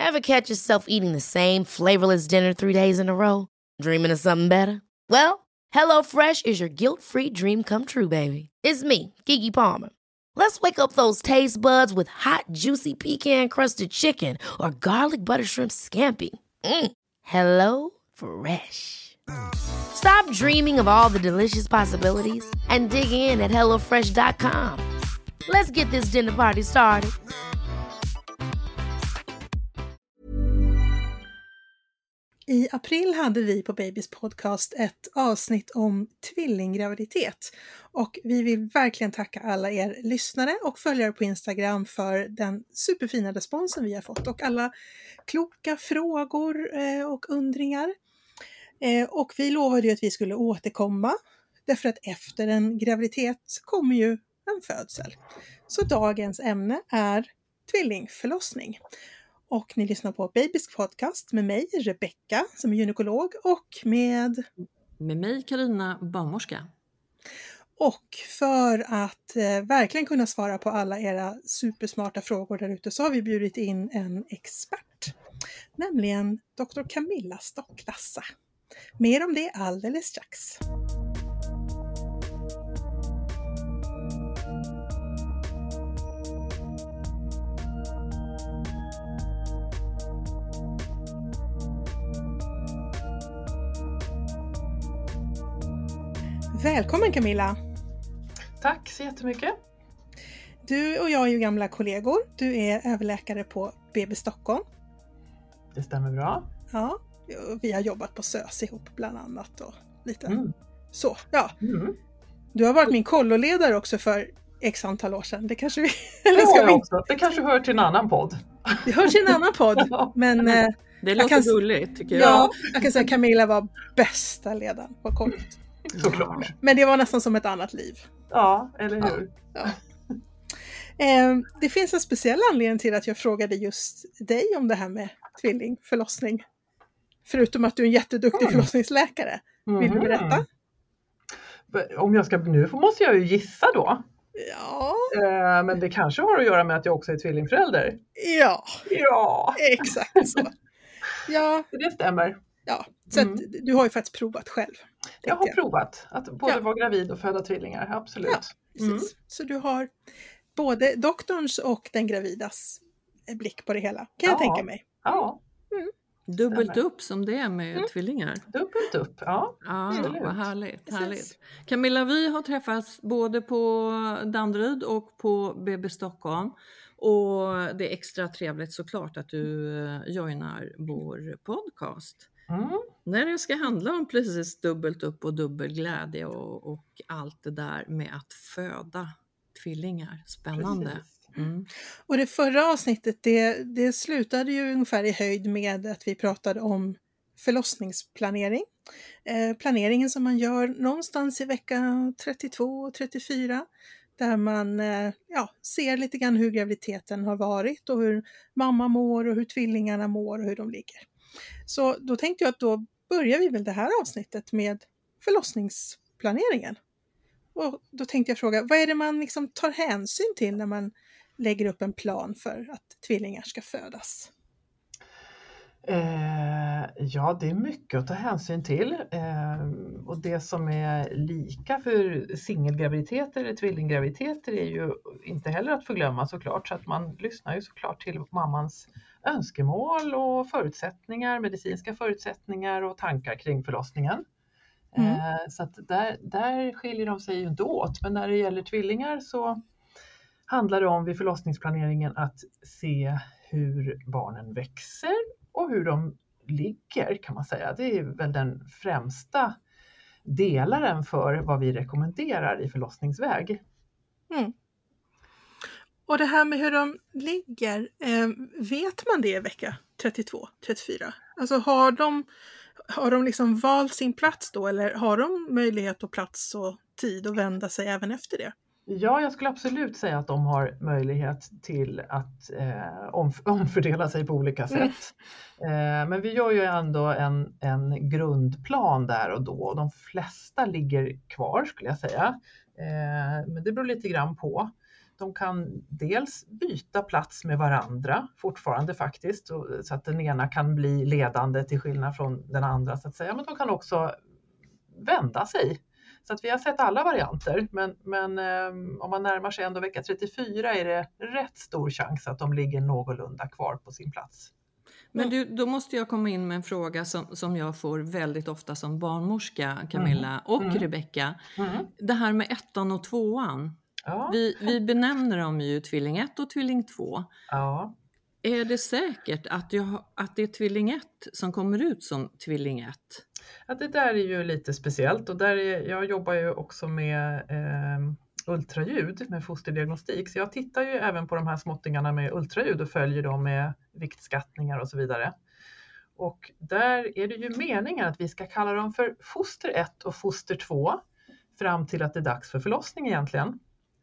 Ever catch yourself eating the same flavorless dinner 3 days in a row? Dreaming of something better? Well, HelloFresh is your guilt-free dream come true, baby. It's me, Keke Palmer. Let's wake up those taste buds with hot, juicy pecan-crusted chicken or garlic butter shrimp scampi. Hello Fresh. Stop dreaming of all the delicious possibilities and dig in at HelloFresh.com. Let's get this dinner party started. I april hade vi på Babys podcast ett avsnitt om tvillinggraviditet och vi vill verkligen tacka alla er lyssnare och följare på Instagram för den superfina responsen vi har fått och alla kloka frågor och undringar. Och vi lovade ju att vi skulle återkomma därför att efter en graviditet kommer ju en födsel. Så dagens ämne är tvillingförlossning. Och ni lyssnar på Babys podcast med mig, Rebecka, som är gynekolog, och med mig, Carina, barnmorska. Och för att verkligen kunna svara på alla era supersmarta frågor där ute så har vi bjudit in en expert, nämligen Dr. Camilla Stocklassa. Mer om det alldeles strax. Välkommen Camilla! Tack så jättemycket! Du och jag är ju gamla kollegor. Du är överläkare på BB Stockholm. Det stämmer bra. Ja, vi har jobbat på SÖS ihop bland annat och lite så. Ja. Du har varit min kolloledare också för x antal år sedan. Det kanske vi... Det kanske hör till en annan podd. Det hör till en annan podd, men... det låter gulligt tycker jag. Ja, jag kan säga att Camilla var bästa ledaren på kollet. Såklart. Men det var nästan som ett annat liv. Ja, eller hur? Ja. Det finns en speciell anledning till att jag frågade just dig om det här med tvillingförlossning. Förutom att du är en jätteduktig förlossningsläkare. Vill du berätta? Om jag ska nu måste jag ju gissa då. Ja. Men det kanske har att göra med att jag också är tvillingförälder. Ja. Exakt så. Ja. Det stämmer. Ja, så att du har ju faktiskt provat själv. Jag har provat att både vara gravid och föda tvillingar, absolut. Ja, precis. Så du har både doktorns och den gravidas blick på det hela, kan jag tänka mig. Ja. Dubbelt upp som det är med tvillingar. Dubbelt upp, ja. Ja, vad härligt. Camilla, vi har träffats både på Danderyd och på BB Stockholm. Och det är extra trevligt såklart att du joinar vår podcast. När det ska handla om precis dubbelt upp och dubbelglädje och allt det där med att föda tvillingar. Spännande. Och det förra avsnittet det slutade ju ungefär i höjd med att vi pratade om förlossningsplanering. Planeringen som man gör någonstans i vecka 32 och 34. Där man ser lite grann hur graviditeten har varit och hur mamma mår och hur tvillingarna mår och hur de ligger. Så då tänkte jag att då börjar vi väl det här avsnittet med förlossningsplaneringen. Och då tänkte jag fråga, vad är det man liksom tar hänsyn till när man lägger upp en plan för att tvillingar ska födas? Ja, det är mycket att ta hänsyn till. Och det som är lika för singelgraviditeter eller tvillinggraviditeter är ju inte heller att förglömma såklart. Så att man lyssnar ju såklart till mammans önskemål och förutsättningar, medicinska förutsättningar och tankar kring förlossningen. Så att där skiljer de sig ju inte åt. Men när det gäller tvillingar så handlar det om vid förlossningsplaneringen att se hur barnen växer och hur de ligger, kan man säga. Det är väl den främsta delaren för vad vi rekommenderar i förlossningsväg. Och det här med hur de ligger, vet man det i vecka 32, 34? Alltså har de liksom valt sin plats då, eller har de möjlighet och plats och tid att vända sig även efter det? Ja, jag skulle absolut säga att de har möjlighet till att omfördela sig på olika sätt. Men vi gör ju ändå en grundplan där och då. De flesta ligger kvar skulle jag säga. Men det beror lite grann på. De kan dels byta plats med varandra fortfarande faktiskt, så att den ena kan bli ledande till skillnad från den andra så att säga. Men de kan också vända sig. Så att vi har sett alla varianter, men om man närmar sig ändå vecka 34 är det rätt stor chans att de ligger någorlunda kvar på sin plats. Men då måste jag komma in med en fråga som jag får väldigt ofta som barnmorska, Camilla och Rebecka. Det här med 1:an och 2:an. Ja. Vi benämner dem ju tvilling 1 och tvilling 2. Ja. Är det säkert att det är tvilling 1 som kommer ut som tvilling 1? Ja, det där är ju lite speciellt, och jag jobbar ju också med ultraljud med fosterdiagnostik, så jag tittar ju även på de här småttingarna med ultraljud och följer dem med viktskattningar och så vidare. Och där är det ju meningen att vi ska kalla dem för foster 1 och foster 2 fram till att det är dags för förlossning egentligen.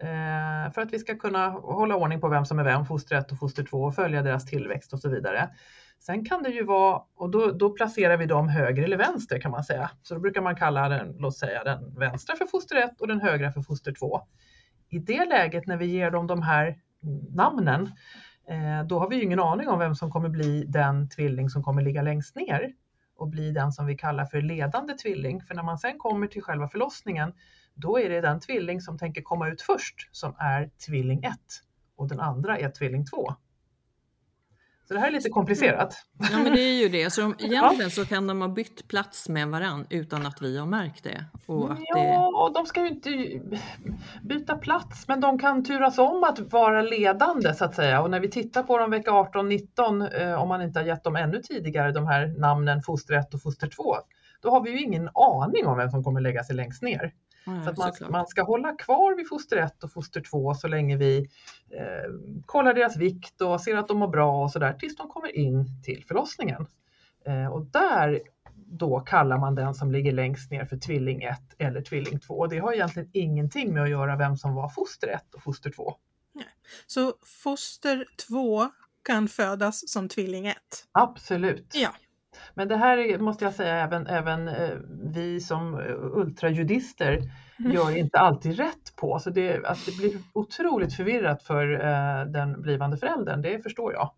För att vi ska kunna hålla ordning på vem som är vem, foster 1 och foster 2, och följa deras tillväxt och så vidare. Sen kan det ju vara, och då placerar vi dem höger eller vänster kan man säga. Så då brukar man kalla låt säga den vänstra för foster 1 och den högra för foster 2. I det läget när vi ger dem de här namnen, då har vi ju ingen aning om vem som kommer bli den tvilling som kommer ligga längst ner och bli den som vi kallar för ledande tvilling. För när man sen kommer till själva förlossningen, då är det den tvilling som tänker komma ut först som är tvilling 1 och den andra är tvilling 2. Så det här är lite komplicerat. Ja, men det är ju det. Så egentligen så kan de ha bytt plats med varann utan att vi har märkt det. Och de ska ju inte byta plats, men de kan turas om att vara ledande så att säga. Och när vi tittar på dem vecka 18-19, om man inte har gett dem ännu tidigare de här namnen foster 1 och foster 2, då har vi ju ingen aning om vem som kommer lägga sig längst ner. Så att man ska hålla kvar vid foster 1 och foster 2 så länge vi kollar deras vikt och ser att de mår bra och sådär tills de kommer in till förlossningen. Och där då kallar man den som ligger längst ner för tvilling 1 eller tvilling 2. Och det har egentligen ingenting med att göra vem som var foster 1 och foster 2. Nej. Så foster 2 kan födas som tvilling 1? Absolut. Ja. Men det här måste jag säga, även vi som ultrajudister gör inte alltid rätt på. Så det blir otroligt förvirrat för den blivande föräldern, det förstår jag.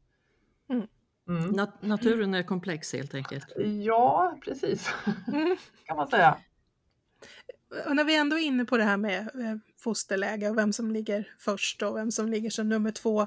Naturen är komplex helt enkelt. Ja, precis. Kan man säga. Och när vi ändå är inne på det här med fosterläge och vem som ligger först och vem som ligger som nummer 2.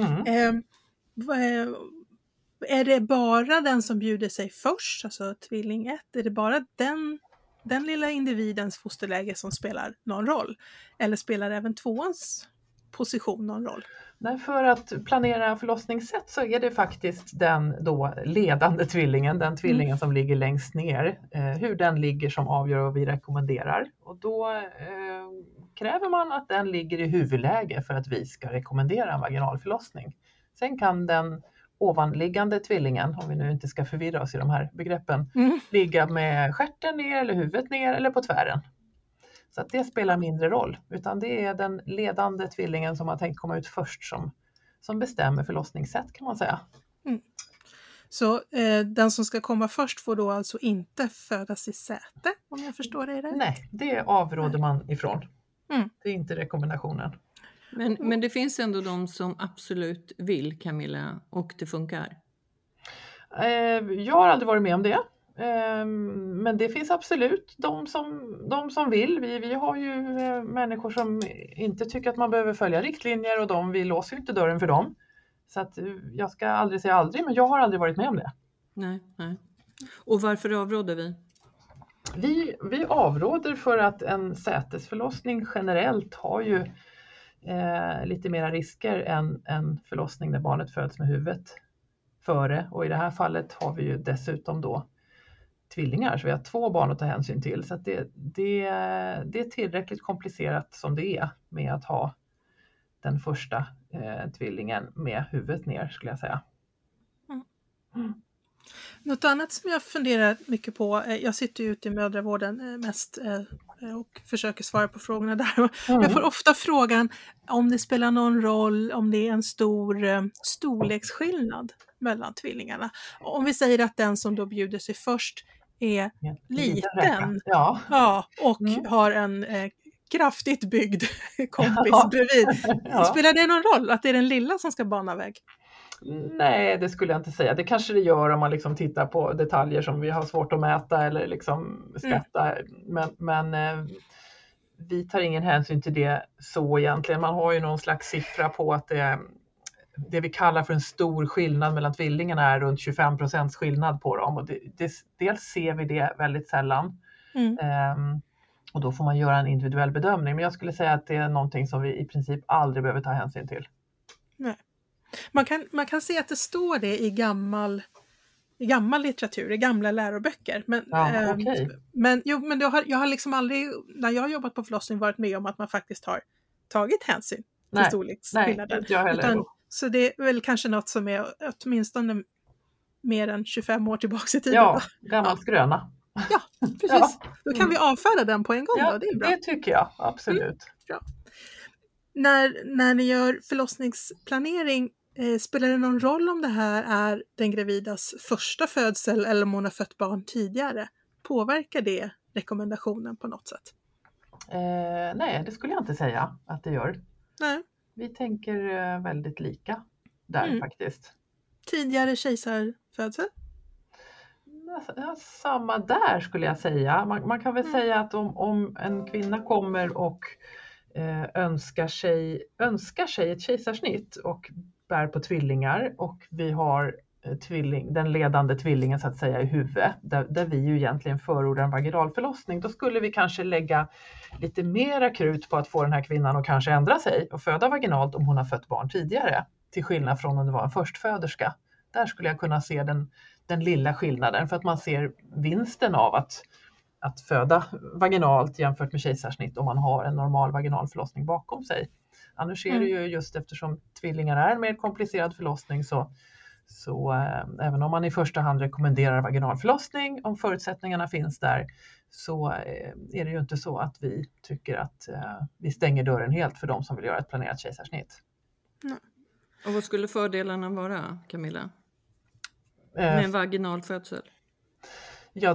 Är det bara den som bjuder sig först, alltså tvilling 1, är det bara den lilla individens fosterläge som spelar någon roll? Eller spelar även 2ans position någon roll? Nej, för att planera förlossningssätt så är det faktiskt den då ledande tvillingen, den tvillingen som ligger längst ner, hur den ligger som avgör vad vi rekommenderar. Och då kräver man att den ligger i huvudläge för att vi ska rekommendera en vaginal förlossning. Sen kan den ovanliggande tvillingen, om vi nu inte ska förvirra oss i de här begreppen, ligga med stjärten ner eller huvudet ner eller på tvären. Så att det spelar mindre roll, utan det är den ledande tvillingen som har tänkt komma ut först som bestämmer förlossningssätt kan man säga. Så den som ska komma först får då alltså inte födas i säte, om jag förstår det rätt? Nej, det avråder man ifrån. Det är inte rekommendationen. Men det finns ändå de som absolut vill, Camilla, och det funkar? Jag har aldrig varit med om det. Men det finns absolut de som vill. Vi har ju människor som inte tycker att man behöver följa riktlinjer och vi låser ju inte dörren för dem. Så att jag ska aldrig säga aldrig, men jag har aldrig varit med om det. Nej. Och varför avråder vi? Vi avråder för att en sätesförlossning generellt har ju lite mera risker än en förlossning där barnet föds med huvudet före. Och i det här fallet har vi ju dessutom då tvillingar, så vi har 2 barn att ta hänsyn till. Så att det är tillräckligt komplicerat som det är med att ha den första tvillingen med huvudet ner, skulle jag säga. Något annat som jag funderar mycket på, jag sitter ju ute i mödravården mest och försöker svara på frågorna där. Jag får ofta frågan om det spelar någon roll om det är en stor storleksskillnad mellan tvillingarna. Om vi säger att den som då bjuder sig först är liten och har en kraftigt byggd kompis bredvid. Ja. Spelar det någon roll att det är den lilla som ska bana väg? Nej, det skulle jag inte säga. Det kanske det gör om man liksom tittar på detaljer som vi har svårt att mäta eller liksom skatta. Men vi tar ingen hänsyn till det så egentligen. Man har ju någon slags siffra på att det vi kallar för en stor skillnad mellan tvillingarna är runt 25% skillnad på dem. Och dels ser vi det väldigt sällan. Och då får man göra en individuell bedömning. Men jag skulle säga att det är någonting som vi i princip aldrig behöver ta hänsyn till. Nej. Man kan se att det står det i gammal litteratur, i gamla läroböcker. Men, okej. men jag har liksom aldrig, när jag har jobbat på förlossning, varit med om att man faktiskt har tagit hänsyn till storleksskillnaden. Inte jag heller. Så det är väl kanske något som är åtminstone mer än 25 år tillbaka i tiden. Ja, gammal skröna. Ja, precis. Då kan vi avfärda den på en gång. Ja, då. Det är bra. Det tycker jag, absolut. Bra. När ni gör förlossningsplanering, spelar det någon roll om det här är den gravidas första födsel eller om hon har fött barn tidigare? Påverkar det rekommendationen på något sätt? Nej, det skulle jag inte säga att det gör. Nej. Vi tänker väldigt lika där faktiskt. Tidigare kejsarfödsel? Ja, samma där skulle jag säga. Man kan väl säga att om en kvinna kommer och önskar sig ett kejsarsnitt och bär på tvillingar och vi har den ledande tvillingen så att säga i huvudet, där vi ju egentligen förordar en vaginalförlossning, då skulle vi kanske lägga lite mera krut på att få den här kvinnan att kanske ändra sig och föda vaginalt om hon har fött barn tidigare, till skillnad från om det var en förstföderska. Där skulle jag kunna se den lilla skillnaden, för att man ser vinsten av att föda vaginalt jämfört med kejsarsnitt om man har en normal vaginal förlossning bakom sig. Annars är det ju, just eftersom tvillingar är en mer komplicerad förlossning, så även om man i första hand rekommenderar vaginal förlossning, om förutsättningarna finns där, så är det ju inte så att vi tycker att vi stänger dörren helt för de som vill göra ett planerat kejsarsnitt. Och vad skulle fördelarna vara, Camilla? Med en vaginal födsel? Ja,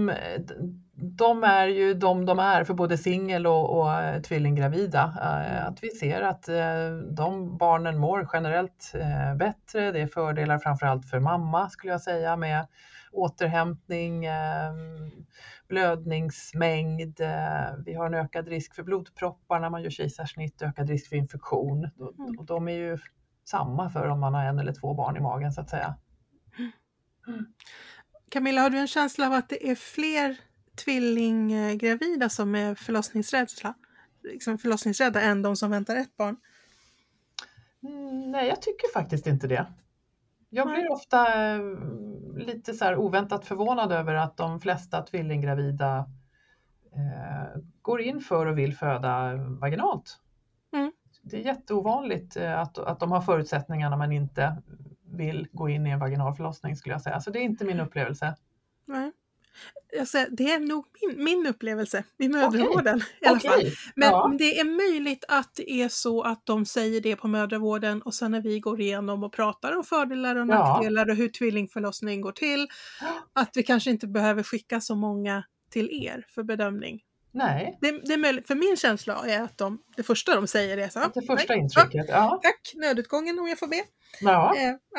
de är ju de är för både singel och tvillinggravida. Att vi ser att de barnen mår generellt bättre. Det är fördelar framförallt för mamma, skulle jag säga, med återhämtning, blödningsmängd. Vi har en ökad risk för blodproppar när man gör kejsarsnitt, ökad risk för infektion. Och de är ju samma för om man har 1 eller 2 barn i magen, så att säga. Camilla, har du en känsla av att det är fler tvillinggravida som är förlossningsrädda än de som väntar ett barn? Nej, jag tycker faktiskt inte det. Jag blir ofta lite så här oväntat förvånad över att de flesta tvillinggravida går in för och vill föda vaginalt. Det är jätteovanligt att de har förutsättningarna men inte vill gå in i en vaginal förlossning, skulle jag säga. Så det är inte min upplevelse. Nej. Det är nog min upplevelse i mödravården i alla fall. Men det är möjligt att det är så att de säger det på mödravården och sen när vi går igenom och pratar om fördelar och nackdelar och hur tvillingförlossning går till, att vi kanske inte behöver skicka så många till er för bedömning. Nej. Det är möjligt, för min känsla är att det första de säger är så. Det första intrycket, tack, nödutgången om jag får be. Ja.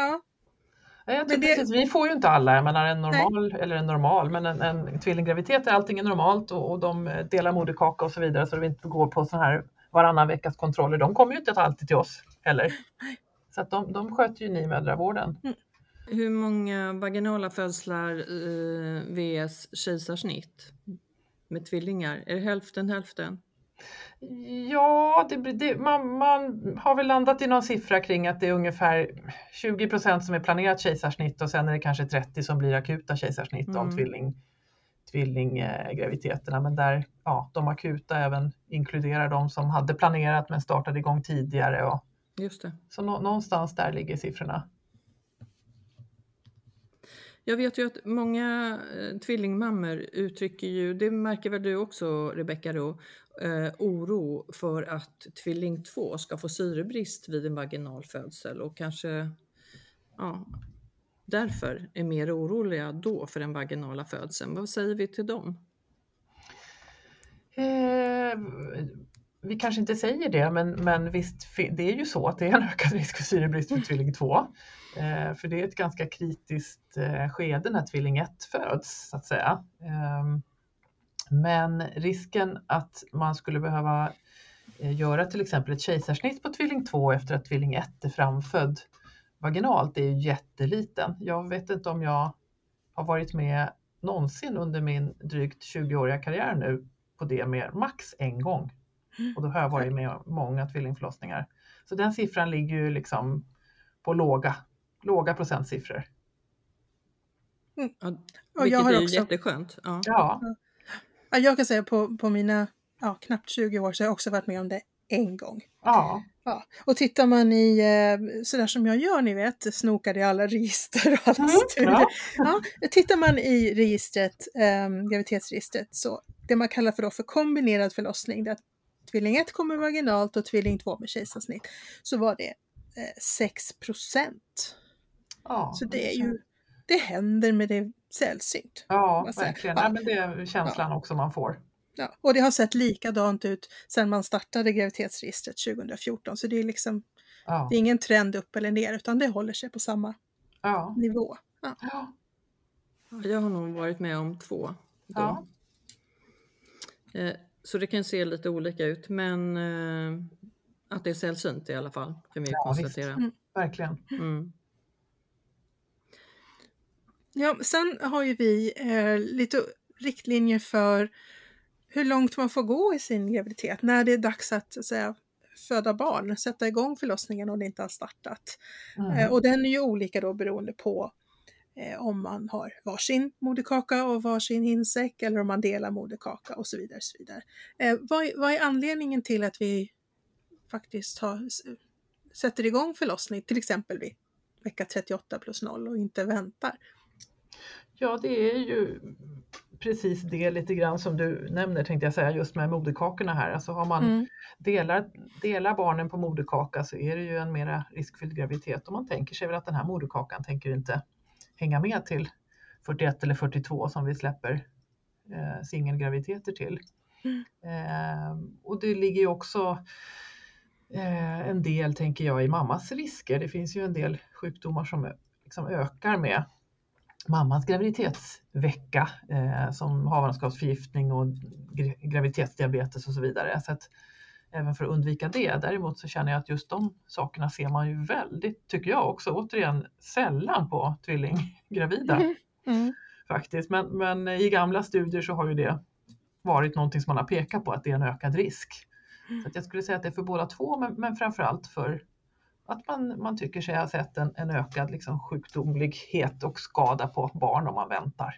Jag tror precis, vi får ju inte alla, jag menar en tvillinggraviditet är allting normalt och de delar moderkaka och så vidare, så vi inte går på så här varannan veckas kontroller. De kommer ju inte alltid till oss heller. Så att de sköter ju ni mödravården. Hur många vaginala födslar vs kejsarsnitt med tvillingar? Är det hälften? Ja, man har väl landat i någon siffra kring att det är ungefär 20% som är planerat kejsarsnitt och sen är det kanske 30% som blir akuta kejsarsnitt om tvillinggraviditeterna. Men där, de akuta även inkluderar de som hade planerat men startade igång tidigare. Just det. Så någonstans där ligger siffrorna. Jag vet ju att många tvillingmammor uttrycker ju, det märker väl du också, Rebecka, då, oro för att tvilling 2 ska få syrebrist vid en vaginal födsel och kanske därför är mer oroliga då för den vaginala födseln. Vad säger vi till dem? vi kanske inte säger det, men visst, det är ju så att det är en ökad risk för syrebrist för tvilling 2. För det är ett ganska kritiskt skede när tvilling 1 föds, så att säga. Men risken att man skulle behöva göra till exempel ett kejsarsnitt på tvilling 2 efter att tvilling 1 är framfödd vaginalt är ju jätteliten. Jag vet inte om jag har varit med någonsin under min drygt 20-åriga karriär nu på det med max en gång. Och då har jag varit med om många tvillingförlossningar. Så den siffran ligger ju liksom på låga procentsiffror. Ja, vilket är ju jätteskönt. Ja, jag kan säga på mina knappt 20 år så har jag också varit med om det en gång. Ja. Och tittar man i sådär som jag gör, ni vet, snokar i alla register och alla studier. Tittar man i registret, graviditetsregistret, så det man kallar för kombinerad förlossning, det är att tvilling 1 kommer vaginalt och tvilling 2 med kejsarsnitt, så var det 6%. Ja, så det är ju, det händer, men det är sällsynt. Ja, verkligen. Ja, men det är känslan också man får. Ja, och det har sett likadant ut sedan man startade graviditetsregistret 2014. Så det är liksom det är ingen trend upp eller ner, utan det håller sig på samma nivå. Ja. Jag har nog varit med om 2. Så det kan se lite olika ut, men att det är sällsynt i alla fall kan vi konstatera. Verkligen. Ja, sen har ju vi lite riktlinjer för hur långt man får gå i sin graviditet. När det är dags att säga, föda barn, sätta igång förlossningen om det inte har startat. Och den är ju olika då beroende på om man har varsin moderkaka och varsin hinsäck, eller om man delar moderkaka och så vidare. Så vidare. Vad är anledningen till att vi faktiskt sätter igång förlossning, till exempel vid vecka 38 plus 0 och inte väntar? Ja, det är ju precis det lite grann som du nämner, tänkte jag säga, just med moderkakorna här. Alltså har man delar barnen på moderkaka så är det ju en mera riskfylld graviditet. Och man tänker sig väl att den här moderkakan tänker inte hänga med till 41 eller 42 som vi släpper singelgraviditeter till. Och det ligger ju också en del, tänker jag, i mammas risker. Det finns ju en del sjukdomar som liksom ökar med mammans graviditetsvecka, som havandeskapsförgiftning och graviditetsdiabetes och så vidare. Så att även för att undvika det. Däremot så känner jag att just de sakerna ser man ju väldigt, tycker jag också, återigen sällan på tvillinggravida. Faktiskt. Men i gamla studier så har ju det varit någonting som man har pekat på, att det är en ökad risk. Så att jag skulle säga att det är för båda två, men framförallt för att man tycker sig ha sett en ökad liksom sjukdomlighet och skada på barn om man väntar.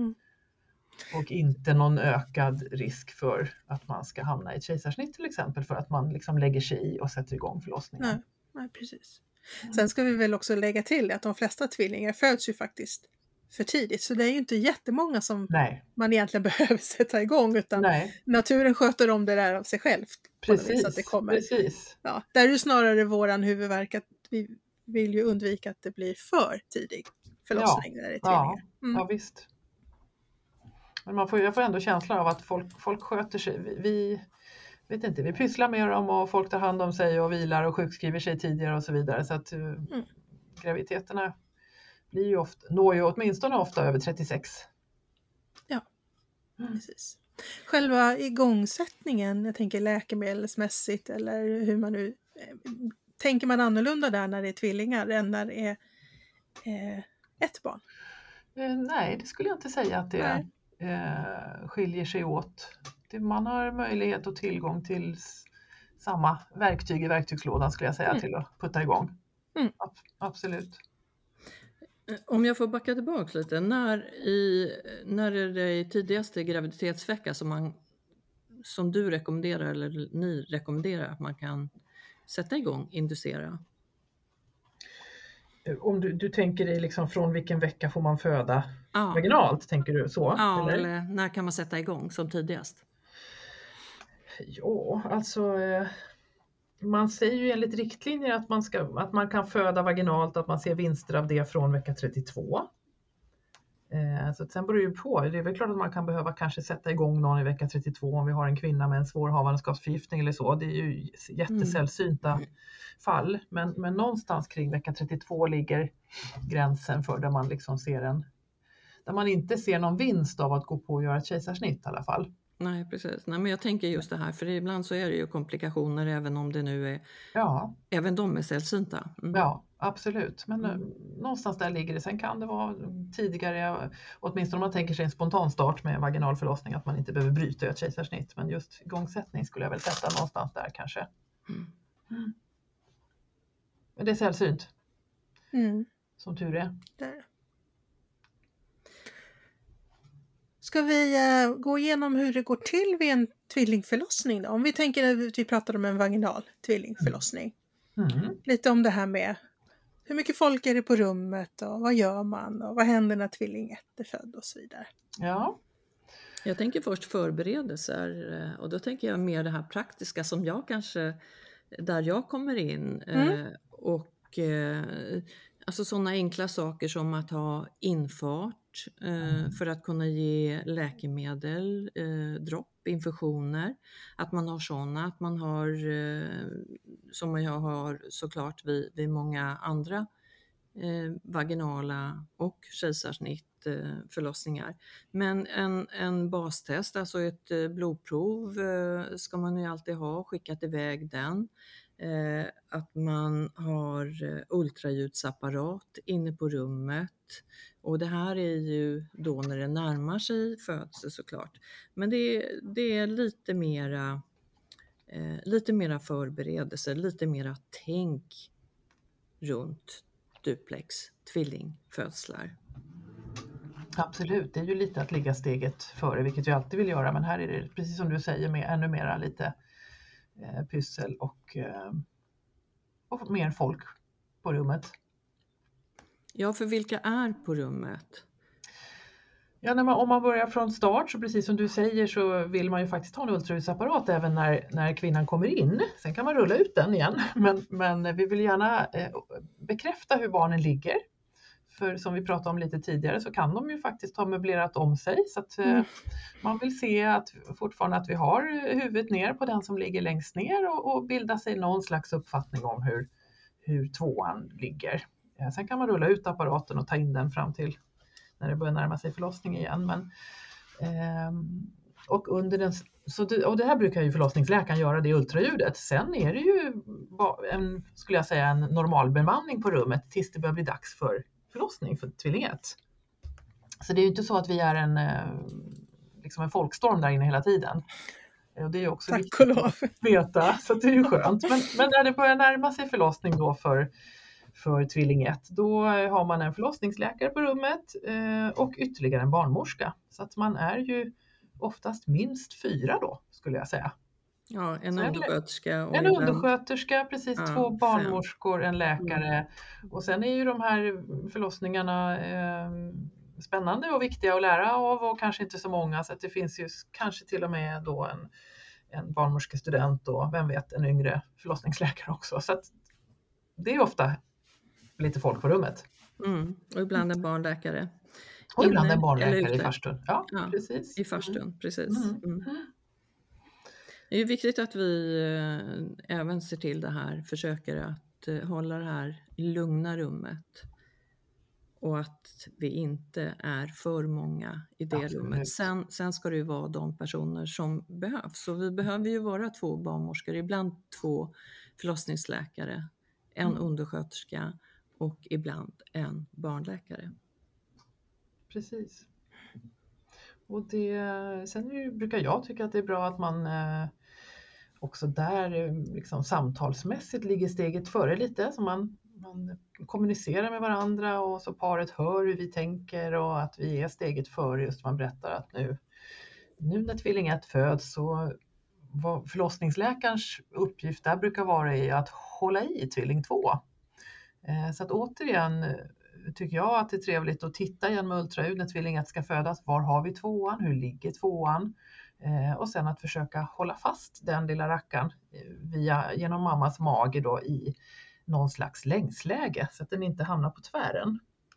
Och inte någon ökad risk för att man ska hamna i ett kejsarsnitt till exempel, för att man liksom lägger sig i och sätter igång förlossningen. Nej, precis. Sen ska vi väl också lägga till att de flesta tvillingar föds ju faktiskt för tidigt. Så det är ju inte jättemånga som man egentligen behöver sätta igång, utan naturen sköter om det där av sig själv. Precis, att det kommer. precis. Ja, där är ju snarare våran huvudvärk att vi vill ju undvika att det blir för tidig förlossning när det är tvillingar. Ja, visst. Men jag får ändå känslan av att folk sköter sig. Vi pysslar med dem och folk tar hand om sig och vilar och sjukskriver sig tidigare och så vidare. Så att graviditeterna når ju åtminstone ofta över 36. Ja, precis. Själva igångsättningen, jag tänker läkemedelsmässigt eller hur man nu... Tänker man annorlunda där när det är tvillingar än när det är ett barn? Nej, det skulle jag inte säga att det skiljer sig åt. Man har möjlighet och tillgång till samma verktyg i verktygslådan, skulle jag säga, till att putta igång. Absolut. Om jag får backa tillbaka lite, när är det i tidigaste graviditetsvecka som du rekommenderar eller ni rekommenderar att man kan sätta igång, inducera? Om du tänker dig liksom från vilken vecka får man föda vaginalt, tänker du så? Ja, eller när kan man sätta igång som tidigast? Ja, alltså man säger ju enligt riktlinjer att man kan föda vaginalt, att man ser vinster av det från vecka 32. Så sen beror det ju på. Det är väl klart att man kan behöva kanske sätta igång någon i vecka 32 om vi har en kvinna med en svår havandeskapsförgiftning eller så. Det är ju jättesällsynta fall. Men någonstans kring vecka 32 ligger gränsen för där man liksom där man inte ser någon vinst av att gå på och göra ett kejsarsnitt i alla fall. Nej, precis. Nej, men jag tänker just det här, för ibland så är det ju komplikationer även om det nu är, även de är sällsynta. Ja, absolut. Men någonstans där ligger det. Sen kan det vara tidigare, åtminstone om man tänker sig en spontan start med vaginal förlossning, att man inte behöver bryta ett kejsarsnitt. Men just igångsättning skulle jag väl sätta någonstans där kanske. Men det är sällsynt. Som tur är. Där. Ska vi gå igenom hur det går till vid en tvillingförlossning då? Om vi tänker att vi pratar om en vaginal tvillingförlossning. Lite om det här med hur mycket folk är det på rummet och vad gör man och vad händer när tvilling 1 är född och så vidare. Ja. Jag tänker först förberedelser, och då tänker jag mer det här praktiska som jag kanske, där jag kommer in. Och alltså sådana enkla saker som att ha infart för att kunna ge läkemedel, dropp, infusioner. Att man har sådana, att man har, som jag har såklart vid många andra vaginala och kejsarsnitt förlossningar. Men en bastest, alltså ett blodprov, ska man ju alltid ha, skickat iväg den. Att man har ultraljudsapparat inne på rummet, och det här är ju då när det närmar sig födsel såklart. Men det är lite mera förberedelser, lite mera tänk runt duplex, tvillingfödslar. Absolut, det är ju lite att ligga steget före, vilket jag alltid vill göra, men här är det precis som du säger med ännu mera lite pyssel och mer folk på rummet. Ja, för vilka är på rummet? Ja, om man börjar från start, så precis som du säger, så vill man ju faktiskt ha en ultraljudsapparat även när kvinnan kommer in. Sen kan man rulla ut den igen, men vi vill gärna bekräfta hur barnen ligger. För som vi pratade om lite tidigare så kan de ju faktiskt ha möblerat om sig, så att man vill se fortfarande att vi har huvudet ner på den som ligger längst ner och bilda sig någon slags uppfattning om hur tvåan ligger. Sen kan man rulla ut apparaten och ta in den fram till när det börjar närma sig förlossning igen. Och det här brukar ju förlossningsläkaren göra, det ultraljudet. Sen är det ju skulle jag säga, en normal bemanning på rummet tills det börjar bli dags för förlossning för tvilling 1. Så det är ju inte så att vi är en folkstorm där inne hela tiden. Och det är ju också viktigt att veta, så det är ju skönt. Men när det börjar närma sig förlossning då för tvilling 1, då har man en förlossningsläkare på rummet och ytterligare en barnmorska. Så att man är ju oftast minst 4 då, skulle jag säga. Ja, en undersköterska. En undersköterska, precis, 2 barnmorskor, en läkare. Och sen är ju de här förlossningarna spännande och viktiga att lära av, och kanske inte så många. Så att det finns ju kanske till och med då en barnmorskestudent och vem vet, en yngre förlossningsläkare också. Så att det är ofta lite folk på rummet. Och ibland en barnläkare. Och ibland en barnläkare i farstun. Ja, precis. I farstun, precis. Det är viktigt att vi även ser till det här, försöker att hålla det här i lugna rummet. Och att vi inte är för många i det rummet. Sen ska det ju vara de personer som behövs. Så vi behöver ju vara 2 barnmorskor, ibland 2 förlossningsläkare, en undersköterska och ibland en barnläkare. Precis. Och sen brukar jag tycka att det är bra att man också där liksom samtalsmässigt ligger steget före lite, så man kommunicerar med varandra och så paret hör hur vi tänker, och att vi är steget före, just man berättar att nu när tvilling 1 föds, så förlossningsläkarens uppgift där brukar vara att hålla i tvilling 2. Så att återigen tycker jag att det är trevligt att titta igen med ultraljud när tvilling 1 ska födas. Var har vi 2:an? Hur ligger 2:an? Och sen att försöka hålla fast den lilla rackaren genom mammas mage då i någon slags längsläge, så att den inte hamnar på tvären.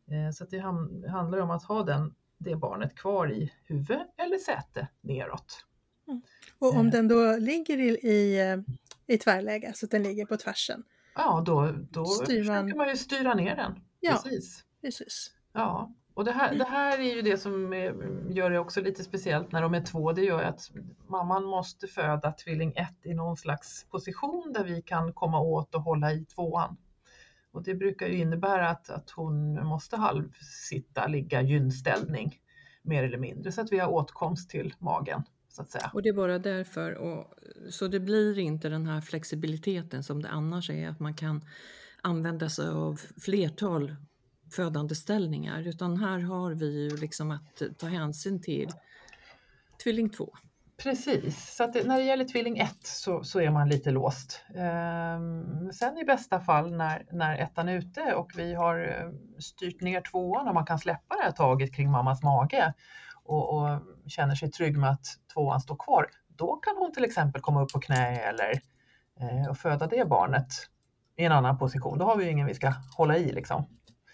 Så att det handlar om att ha det barnet kvar i huvud eller säte neråt. Och om den då ligger i tvärläge, så att den ligger på tvärsen. Ja, då Styr man- försöker man ju styra ner den. Ja. Precis. Precis. Ja, och det här är ju det som gör det också lite speciellt när de är 2. Det gör att mamman måste föda tvilling 1 i någon slags position där vi kan komma åt och hålla i 2:an. Och det brukar ju innebära att hon måste halvsitta, ligga gynställning mer eller mindre, så att vi har åtkomst till magen, så att säga. Och det är bara därför, så det blir inte den här flexibiliteten som det annars är, att man kan använda sig av flertal födandeställningar, utan här har vi ju liksom att ta hänsyn till tvilling 2. Precis, så att när det gäller tvilling 1 så är man lite låst. Sen i bästa fall när 1:an är ute och vi har styrt ner 2:an och man kan släppa det här taget kring mammas mage och känner sig trygg med att 2:an står kvar, då kan hon till exempel komma upp på knä eller och föda det barnet i en annan position. Då har vi ju ingen vi ska hålla i liksom.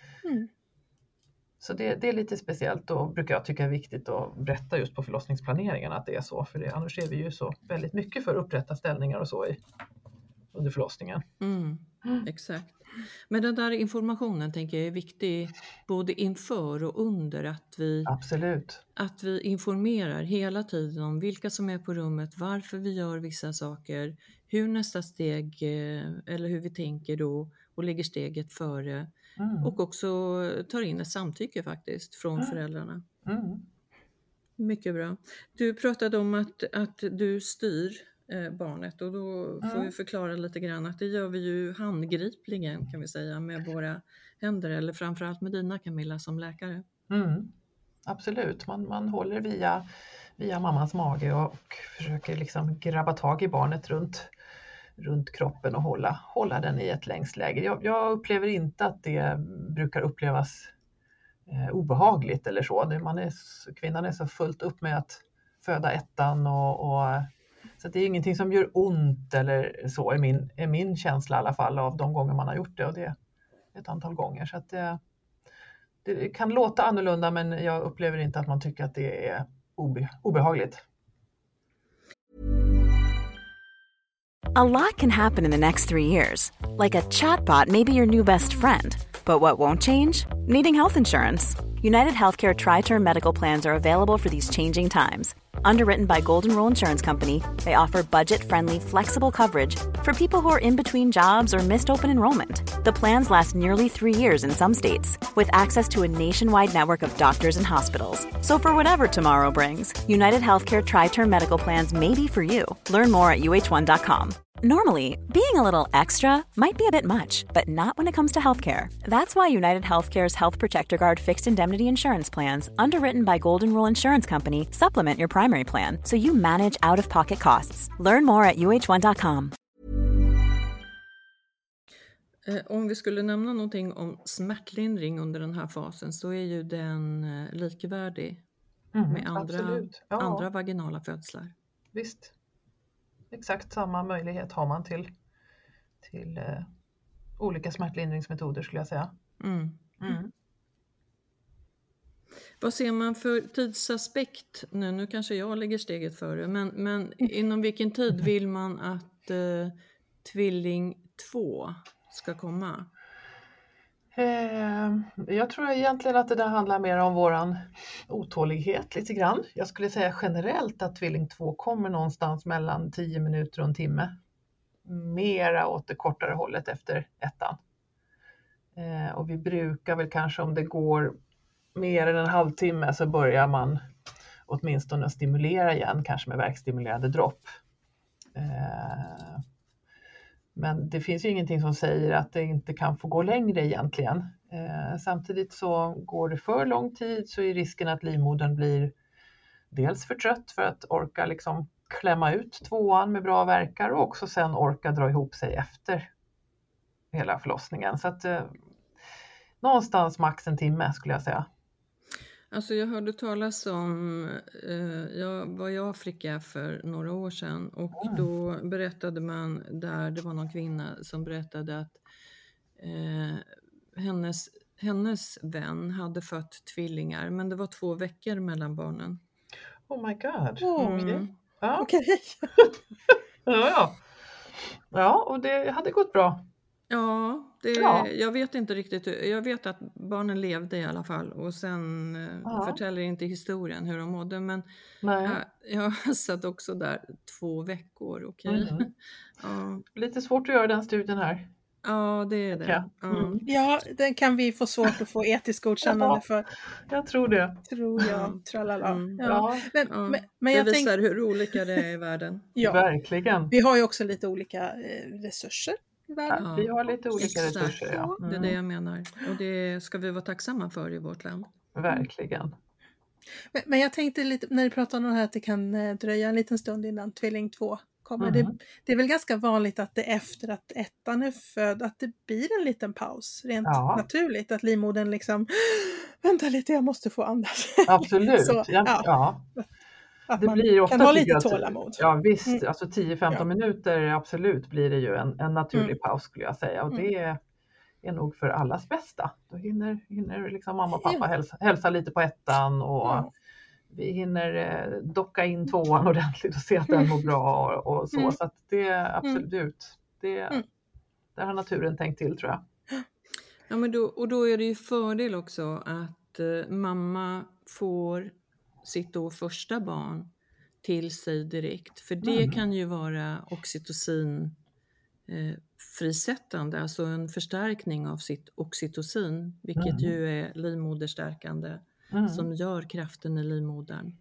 Så det är lite speciellt, och brukar jag tycka är viktigt att berätta just på förlossningsplaneringen att det är så. För annars är vi ju så väldigt mycket för upprätta ställningar och så under förlossningen. Exakt. Men den där informationen tänker jag är viktig både inför och under, Absolut. att vi informerar hela tiden om vilka som är på rummet, varför vi gör vissa saker, hur nästa steg eller hur vi tänker då och lägger steget före. Och också tar in ett samtycke faktiskt från föräldrarna. Mycket bra. Du pratade om att du styr barnet, och då får vi förklara lite grann att det gör vi ju handgripligen, kan vi säga, med våra händer, eller framförallt med dina, Camilla, som läkare. Absolut, man håller via mammans mage och försöker liksom grabba tag i barnet runt kroppen och hålla den i ett längsläge. Jag upplever inte att det brukar upplevas obehagligt eller så. Kvinnan är så fullt upp med att föda 1:an och så det är ingenting som gör ont eller så, är min känsla i alla fall av de gånger man har gjort det, och det är ett antal gånger. Så att det kan låta annorlunda, men jag upplever inte att man tycker att det är obehagligt. A lot can happen in the next 3 years. Like a chatbot may be your new best friend. But what won't change? Needing health insurance. United Healthcare Tri-Term Medical Plans are available for these changing times. Underwritten by Golden Rule Insurance Company, they offer budget-friendly, flexible coverage for people who are in between jobs or missed open enrollment. The plans last nearly 3 years in some states, with access to a nationwide network of doctors and hospitals. So for whatever tomorrow brings, United Healthcare Tri-Term Medical Plans may be for you. Learn more at uh1.com. Normally, being a little extra might be a bit much, but not when it comes to healthcare. That's why United Healthcare's Health Protector Guard fixed indemnity insurance plans, underwritten by Golden Rule Insurance Company, supplement your primary plan so you manage out-of-pocket costs. Learn more at uh1.com. Om vi skulle nämna någonting om smärtlindring under den här fasen, så är ju den likvärdig med andra vaginala födslar. Visst. Exakt samma möjlighet har man till olika smärtlindringsmetoder, skulle jag säga. Vad ser man för tidsaspekt nu? Nu kanske jag lägger steget före, men inom vilken tid vill man att tvilling 2 ska komma? Jag tror egentligen att det där handlar mer om våran otålighet lite grann. Jag skulle säga generellt att tvilling 2 kommer någonstans mellan 10 minuter och en timme. Mera åt det kortare hållet efter 1:an. Och vi brukar väl kanske, om det går mer än en halvtimme, så börjar man åtminstone stimulera igen, kanske med verkstimulerande dropp. Men det finns ju ingenting som säger att det inte kan få gå längre egentligen. Samtidigt så går det för lång tid, så är risken att livmodern blir dels för trött för att orka liksom klämma ut 2:an med bra verkar, och också sen orka dra ihop sig efter hela förlossningen. Så att någonstans max en timme, skulle jag säga. Alltså jag hörde talas om, jag var i Afrika för några år sedan, och då berättade man där, det var någon kvinna som berättade att hennes hennes vän hade fött tvillingar, men det var 2 veckor mellan barnen. Oh my god. Oj. Ja. Okej. Ja, och det hade gått bra. Ja, Ja. jag vet inte riktigt. Jag vet att barnen levde i alla fall och sen förtäller inte historien hur de mådde. Men Nej. jag satt också där 2 veckor, okej. Ja. Lite svårt att göra den studien här. Ja, det är det. Ja. Ja. Ja, den kan vi få svårt att få etiskt godkännande för, Jag tror det. tror jag. Tralala. Mm. Ja. Ja. Men Det jag visar tänker, hur olika det är i världen. ja, Verkligen. vi har ju också lite olika resurser i världen. Ja, vi har lite olika Exakt. resurser. Ja. Det är det jag menar. Och det ska vi vara tacksamma för i vårt land. Verkligen. Men jag tänkte lite, när du pratar om det här, att det kan dröja en liten stund innan tvilling 2 kommer. Det är väl ganska vanligt att det efter att ettan är född, att det blir en liten paus. Rent naturligt, att livmodern liksom, vänta lite, jag måste få andas. Absolut. Så, ja. Att Det man blir ofta, kan ha tycker lite jag, tålamod. Ja visst, alltså 10-15 minuter absolut blir det ju en naturlig paus skulle jag säga. Och det är nog för allas bästa. Då hinner liksom mamma och pappa hälsa lite på ettan och vi hinner docka in 2:an ordentligt och se att den mår bra och så. Så att det är absolut, det har naturen tänkt till, tror jag. Ja, men då är det ju fördel också att mamma får sitt då första barn till sig direkt. För det kan ju vara oxytocin frisättande, alltså en förstärkning av sitt oxytocin, vilket ju är livmoderstärkande, som gör kraften i livmodern.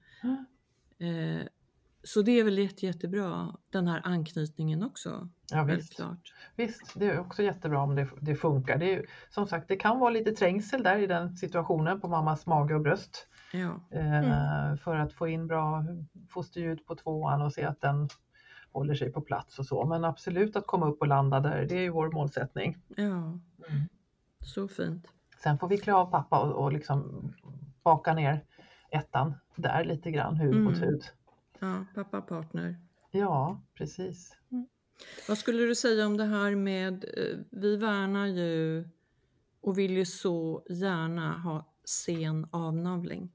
Så det är väl jättebra, den här anknytningen också. Ja, visst, det är också jättebra om det funkar. Det är, som sagt, det kan vara lite trängsel där i den situationen på mammas mage och bröst. Ja. För att få in bra fosterljud på 2:an och se att den håller sig på plats och så. Men absolut att komma upp och landa där, det är ju vår målsättning. Ja, så fint. Sen får vi klä av pappa och liksom baka ner ettan där lite grann, hud mot hud. Ja, pappa partner. Ja, precis. Vad skulle du säga om det här med, vi värnar ju och vill ju så gärna ha sen avnavling.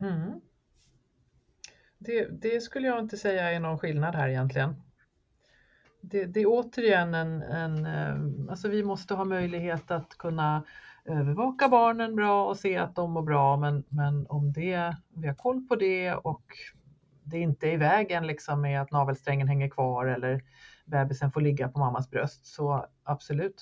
Det skulle jag inte säga är någon skillnad här egentligen. Det är återigen alltså vi måste ha möjlighet att kunna övervaka barnen bra och se att de mår bra, men om vi har koll på det och det inte är i vägen liksom med att navelsträngen hänger kvar eller bebisen får ligga på mammas bröst, så absolut.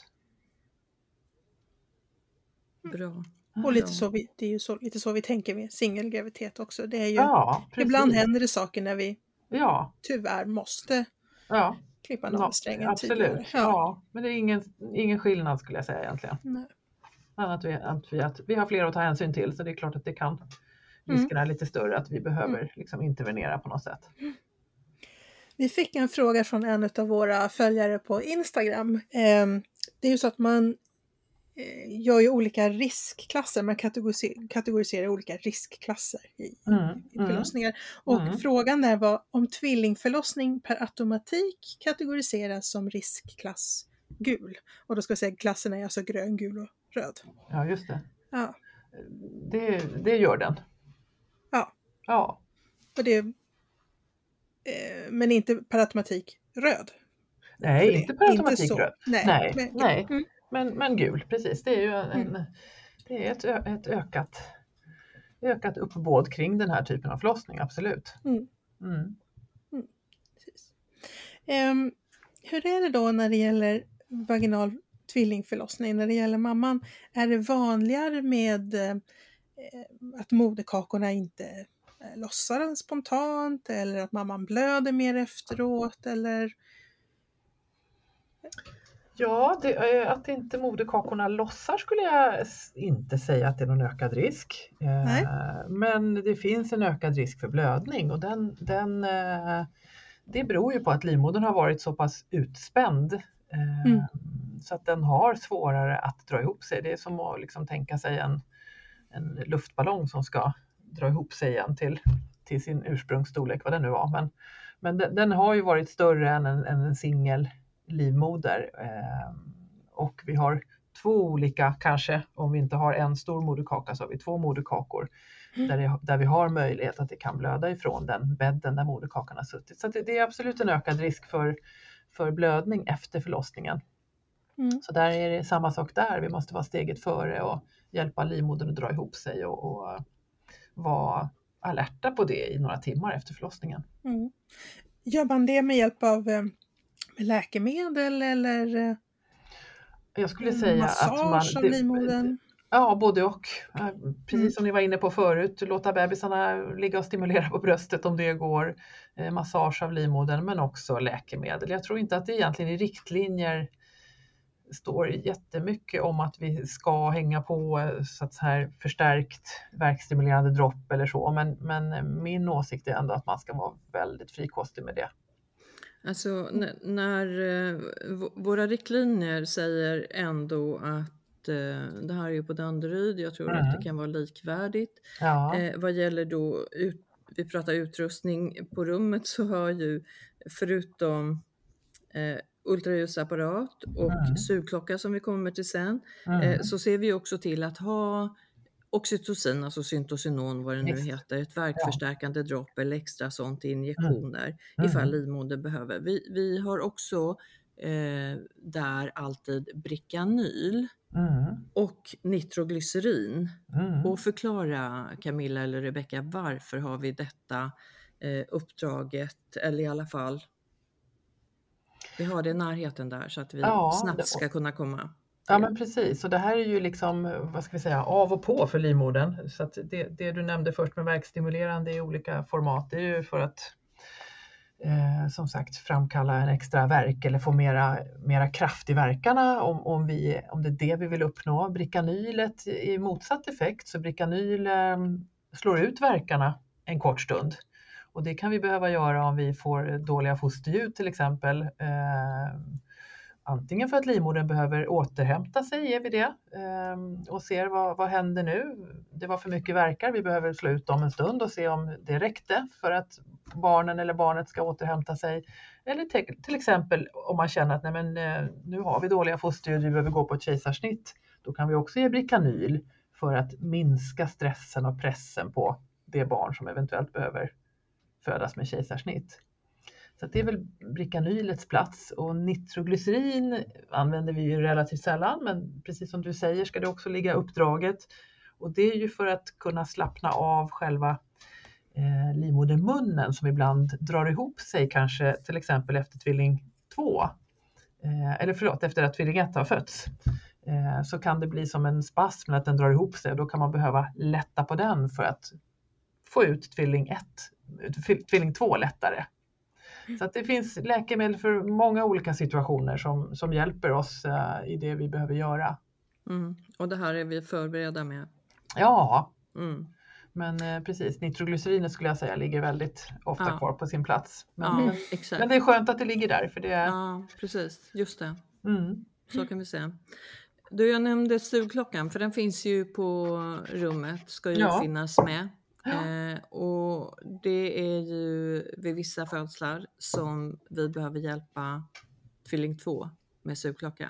Bra. Och lite så det är ju lite så vi tänker med singelgraviditet också. Det är ju, ibland händer det saker när vi tyvärr måste klippa navelsträngen tidigare. Absolut, ja. Men det är ingen skillnad skulle jag säga egentligen. Nej. Att vi har fler att ta hänsyn till, så det är klart att det kan, riskerna är lite större att vi behöver liksom intervenera på något sätt. Vi fick en fråga från en av våra följare på Instagram. Det är ju så att man gör ju olika riskklasser, man kategoriserar olika riskklasser i förlossningar. Och frågan där var om tvillingförlossning per automatik kategoriseras som riskklass gul. Och då ska jag säga klasserna är alltså grön, gul och röd. Ja, just det. Ja. Det gör den. Ja. Och det, men inte per automatik röd. Nej, inte per automatik röd. Nej. Men gul, precis. Det är ju det är ett ökat uppbåd kring den här typen av förlossning, absolut. Precis. Hur är det då när det gäller vaginal tvillingförlossning? När det gäller mamman, är det vanligare med att moderkakorna inte lossar spontant, eller att mamman blöder mer efteråt, eller? Ja, att inte moderkakorna lossar skulle jag inte säga att det är någon ökad risk. Men det finns en ökad risk för blödning, och det beror ju på att livmodern har varit så pass utspänd så att den har svårare att dra ihop sig. Det är som att liksom tänka sig en luftballong som ska dra ihop sig igen till sin ursprungsstorlek, vad det nu var. Men den har ju varit större än en singel livmoder, och vi har två olika, kanske om vi inte har en stor moderkaka så har vi 2 moderkakor där vi har möjlighet att det kan blöda ifrån den bädden där moderkakan har suttit. Så det är absolut en ökad risk för blödning efter förlossningen. Så där är det samma sak där. Vi måste vara steget före och hjälpa livmodern att dra ihop sig och vara alerta på det i några timmar efter förlossningen. Gör man det med hjälp av läkemedel eller jag skulle säga massage av livmodern? Ja, både och. Precis som ni var inne på förut, låta bebisarna ligga och stimulera på bröstet om det går. Massage av livmodern, men också läkemedel. Jag tror inte att det egentligen i riktlinjer står jättemycket om att vi ska hänga på så att här förstärkt värkstimulerande dropp eller så. Men min åsikt är ändå att man ska vara väldigt frikostig med det. Alltså när våra riktlinjer säger ändå att det här är ju på Danderyd, jag tror att det kan vara likvärdigt. Ja. Vad gäller då, vi pratar utrustning på rummet, så har ju förutom ultraljudsapparat och sugklocka som vi kommer till sen, så ser vi också till att ha oxytocin, alltså syntocinon, vad det nu heter, ett värkförstärkande dropp eller extra sånt injektioner ifall livmodern behöver. Vi har också där alltid Bricanyl och nitroglycerin. Och förklara, Camilla eller Rebecka, varför har vi detta uppdraget, eller i alla fall vi har det i närheten där så att vi snabbt ska kunna komma. Ja, men precis. Och det här är ju liksom, vad ska vi säga, av och på för livmodern. Så att det du nämnde först med värkstimulerande i olika format, det är ju för att som sagt framkalla en extra värk eller få mera kraft i verkarna om det är det vi vill uppnå. Bricanylet i motsatt effekt, så Bricanyl slår ut verkarna en kort stund. Och det kan vi behöva göra om vi får dåliga fosterljud till exempel. Antingen för att livmodern behöver återhämta sig, ger vi det, och ser vad händer nu. Det var för mycket verkar, vi behöver slå ut dem en stund och se om det räckte för att barnen eller barnet ska återhämta sig. Eller till exempel om man känner att nu har vi dåliga fosterljud, vi behöver gå på ett kejsarsnitt. Då kan vi också ge Bricanyl för att minska stressen och pressen på det barn som eventuellt behöver födas med kejsarsnitt. Så det är väl Bricanylets plats, och nitroglycerin använder vi ju relativt sällan, men precis som du säger ska det också ligga uppdraget. Och det är ju för att kunna slappna av själva livmodermunnen som ibland drar ihop sig, kanske till exempel efter tvilling 2. Efter att tvilling 1 har fötts. Så kan det bli som en spasm när den drar ihop sig, och då kan man behöva lätta på den för att få ut tvilling 2 lättare. Så att det finns läkemedel för många olika situationer som hjälper oss i det vi behöver göra. Och det här är vi förberedda med. Ja, men precis, nitroglycerinet skulle jag säga ligger väldigt ofta kvar på sin plats. Men det är skönt att det ligger där. För det är... Ja, precis, just det. Så kan vi säga. Jag nämnde sugklockan, för den finns ju på rummet, ska ju finnas med. Och det är ju vid vissa födslar som vi behöver hjälpa tvilling 2 med sugklocka.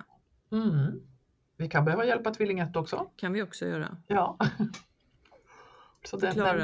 Vi kan behöva hjälpa tvilling 1 också. Kan vi också göra. Ja. Så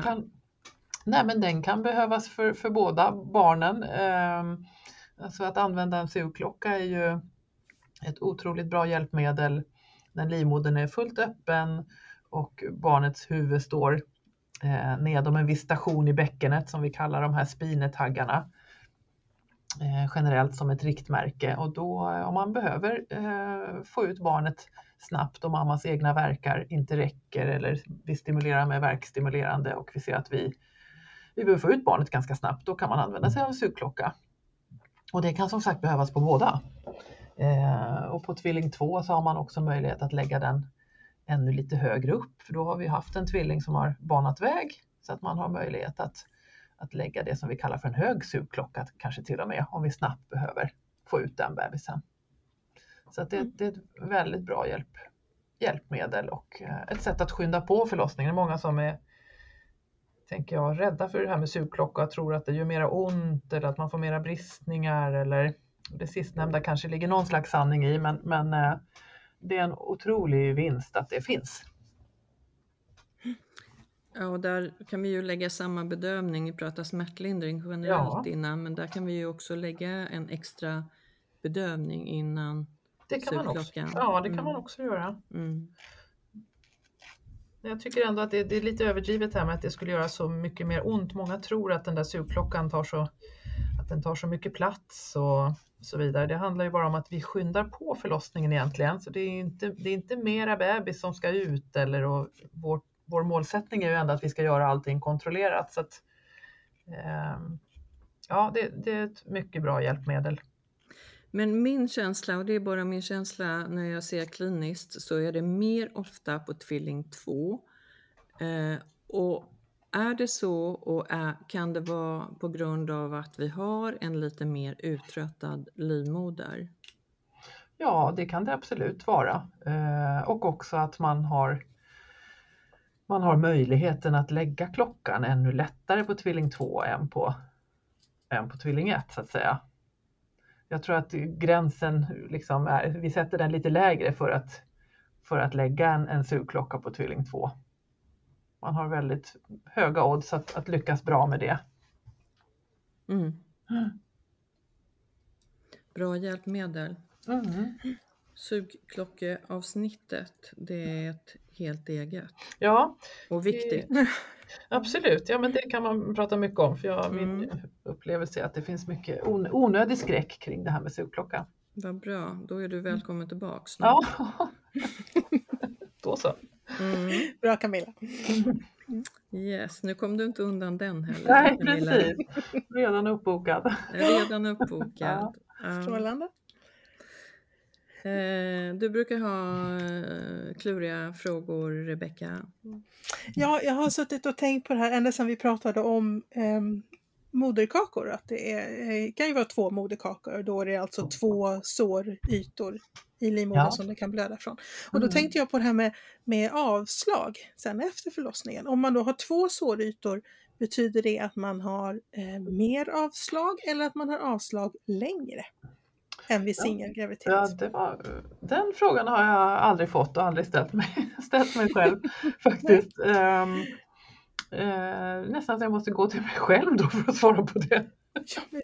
den kan behövas för båda barnen. Alltså att använda en sugklocka är ju ett otroligt bra hjälpmedel när livmodern är fullt öppen och barnets huvud står nedom en viss station i bäckenet, som vi kallar de här spinetaggarna, generellt som ett riktmärke. Och då om man behöver få ut barnet snabbt och mammas egna verkar inte räcker, eller vi stimulerar med verkstimulerande och vi ser att vi behöver få ut barnet ganska snabbt, då kan man använda sig av en sugklocka. Och det kan som sagt behövas på båda. Och på tvilling 2 så har man också möjlighet att lägga den ännu lite högre upp, för då har vi haft en tvilling som har banat väg, så att man har möjlighet att lägga det som vi kallar för en hög sugklocka, kanske till och med, om vi snabbt behöver få ut den bebisen. Så att det är ett väldigt bra hjälpmedel och ett sätt att skynda på förlossningen. Många som är, tänker jag, rädda för det här med sugklocka och tror att det gör mera ont eller att man får mera bristningar, eller det sistnämnda kanske ligger någon slags sanning i, men det är en otrolig vinst att det finns. Ja, och där kan vi ju lägga samma bedövning. Vi pratar smärtlindring generellt innan, men där kan vi ju också lägga en extra bedövning innan det kan man också. sugklockan. Ja, det kan man också göra. Jag tycker ändå att det är lite överdrivet här med att det skulle göra så mycket mer ont. Många tror att den där sugklockan tar så mycket plats och så vidare. Det handlar ju bara om att vi skyndar på förlossningen egentligen. Så det är inte mera bebis som ska ut eller vår målsättning är ju ändå att vi ska göra allting kontrollerat. Så att, det är ett mycket bra hjälpmedel. Men min känsla, och det är bara min känsla när jag ser kliniskt, så är det mer ofta på tvilling 2. Och är det så, och kan det vara på grund av att vi har en lite mer uttröttad livmoder? Ja, det kan det absolut vara. Och också att man har möjligheten att lägga klockan ännu lättare på tvilling 2 än på tvilling 1 så att säga. Jag tror att gränsen liksom vi sätter den lite lägre för att lägga en sugklocka på tvilling 2. Man har väldigt höga odds att lyckas bra med det. Bra hjälpmedel. Sugklockeavsnittet, det är ett helt eget. Ja. Och viktigt. Absolut, ja men det kan man prata mycket om. För min upplevelse är att det finns mycket onödig skräck kring det här med sugklockan. Vad bra, då är du välkommen tillbaka. Ja, då så. Bra Camilla. Yes, nu kom du inte undan den heller. Nej, Camilla. precis. Redan uppbokad. Ja. Strålande. Du brukar ha kluriga frågor, Rebecka. Ja, jag har suttit och tänkt på det här ända sedan vi pratade om moderkakor. Att det kan ju vara 2 moderkakor och då är det alltså 2 sårytor i livmodern som det kan blöda från. Och då tänkte jag på det här med avslag sen efter förlossningen. Om man då har 2 sårytor, betyder det att man har mer avslag eller att man har avslag längre än vid singelgraviditet? Ja, den frågan har jag aldrig fått och aldrig ställt mig själv faktiskt. Nästan så jag måste gå till mig själv då för att svara på det. Ja, men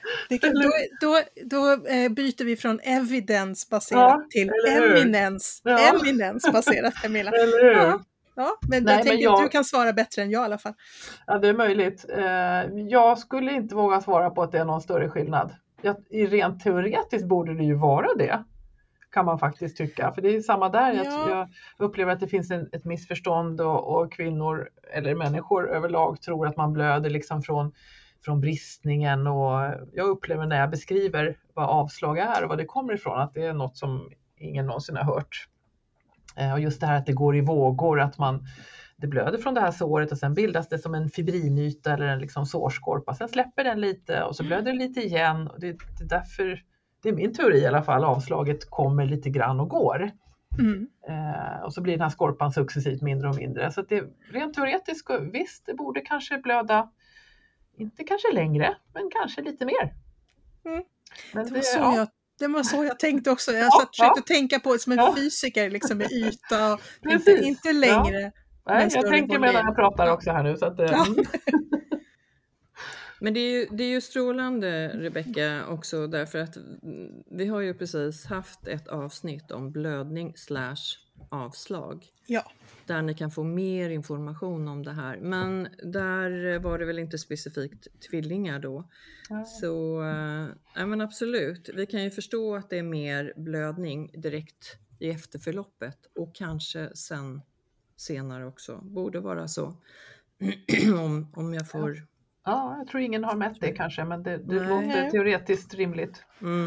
då byter vi från evidensbaserat till eminensbaserat, Camilla. Ja, men jag tänker att du kan svara bättre än jag i alla fall. Ja, det är möjligt. Jag skulle inte våga svara på att det är någon större skillnad. Rent teoretiskt borde det ju vara det, kan man faktiskt tycka. För det är samma där, jag upplever att det finns ett missförstånd och kvinnor eller människor överlag tror att man blöder liksom från bristningen. Och jag upplever när jag beskriver vad avslag är och vad det kommer ifrån att det är något som ingen någonsin har hört. Och just det här att det går i vågor, att det blöder från det här såret och sen bildas det som en fibrinyta eller en liksom sårskorpa. Sen släpper den lite och så blöder det lite igen. Och det är därför, det är min teori i alla fall, avslaget kommer lite grann och går. Och så blir den här skorpan successivt mindre och mindre. Så att det rent teoretiskt, visst, det borde kanske blöda, inte kanske längre, men kanske lite mer. Men det var så jag tänkte också. Jag försökte tänka på det som en fysiker liksom, med yta och inte längre. Ja. Nej, jag tänker medan jag pratar också här nu. Så att, Men det är ju strålande, Rebecka, också därför att vi har ju precis haft ett avsnitt om blödning / avslag. Ja. Där ni kan få mer information om det här. Men där var det väl inte specifikt tvillingar då. Så men absolut, vi kan ju förstå att det är mer blödning direkt i efterförloppet. Och kanske senare också. Borde vara så. om jag får... Ja, jag tror ingen har mätt det kanske, men det låter teoretiskt rimligt.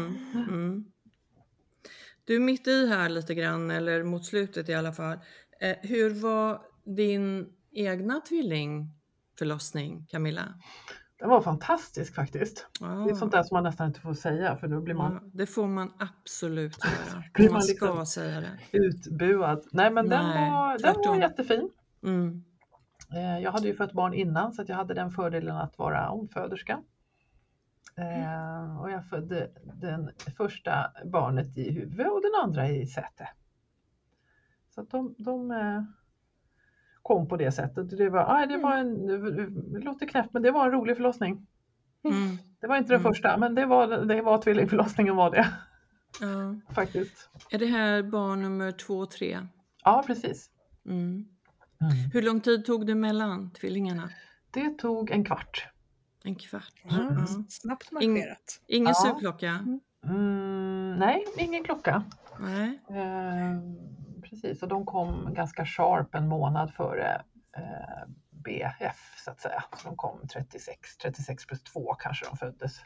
Du är mitt i här lite grann, eller mot slutet i alla fall. Hur var din egna tvillingförlossning, Camilla? Den var fantastisk faktiskt. Det är sånt där som man nästan inte får säga, för då blir man... Ja, det får man absolut göra. Man ska liksom säga det. Utbuad. Nej, men den var jättefin. Jag hade ju fött barn innan, så att jag hade den fördelen att vara omföderska. Och jag födde den första barnet i huvud och den andra i säte. Så att de kom på det sättet. Det låter knäppt, men det var en rolig förlossning. Mm. Det var inte den första, men det var tvillingförlossningen var det. Ja. Faktiskt. Är det här barn nummer 2 och 3? Ja, precis. Hur lång tid tog det mellan tvillingarna? Det tog en kvart. En kvart. Snabbt marscherat. Ingen sugklocka? Nej, ingen klocka. Nej. Precis, och de kom ganska sharp en månad före BF så att säga. Så de kom 36 plus 2 kanske de föddes.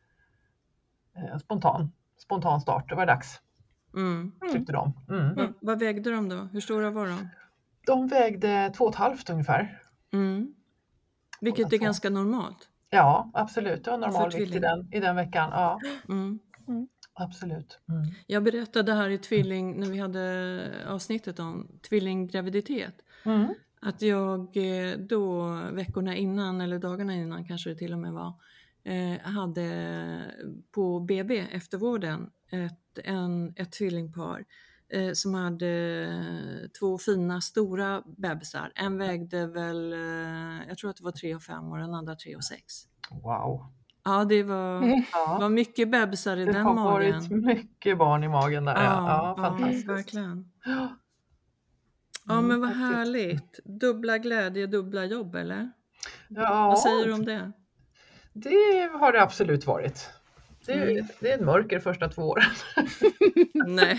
Spontan start, det var dags. Tyckte de. Vad vägde de då? Hur stora var de? De vägde 2,5 ungefär. Vilket är ganska normalt. Ja, absolut. Det var normal vikt i den veckan. Ja. Absolut. Jag berättade här i tvilling, när vi hade avsnittet om tvillinggraviditet, att jag då veckorna innan eller dagarna innan kanske det till och med var, hade på BB eftervården ett tvillingpar som hade 2 fina stora bebisar. En vägde väl, jag tror att det var 3 och 5 och den andra 3 och 6. Wow. Ja, det var mycket bebisar i den magen. Det har varit mycket barn i magen där. Ja, fantastiskt. Verkligen. Ja, men vad härligt. Dubbla glädje, dubbla jobb, eller? Ja. Vad säger du om det? Det har det absolut varit. Det är en mörker första 2 åren. Nej.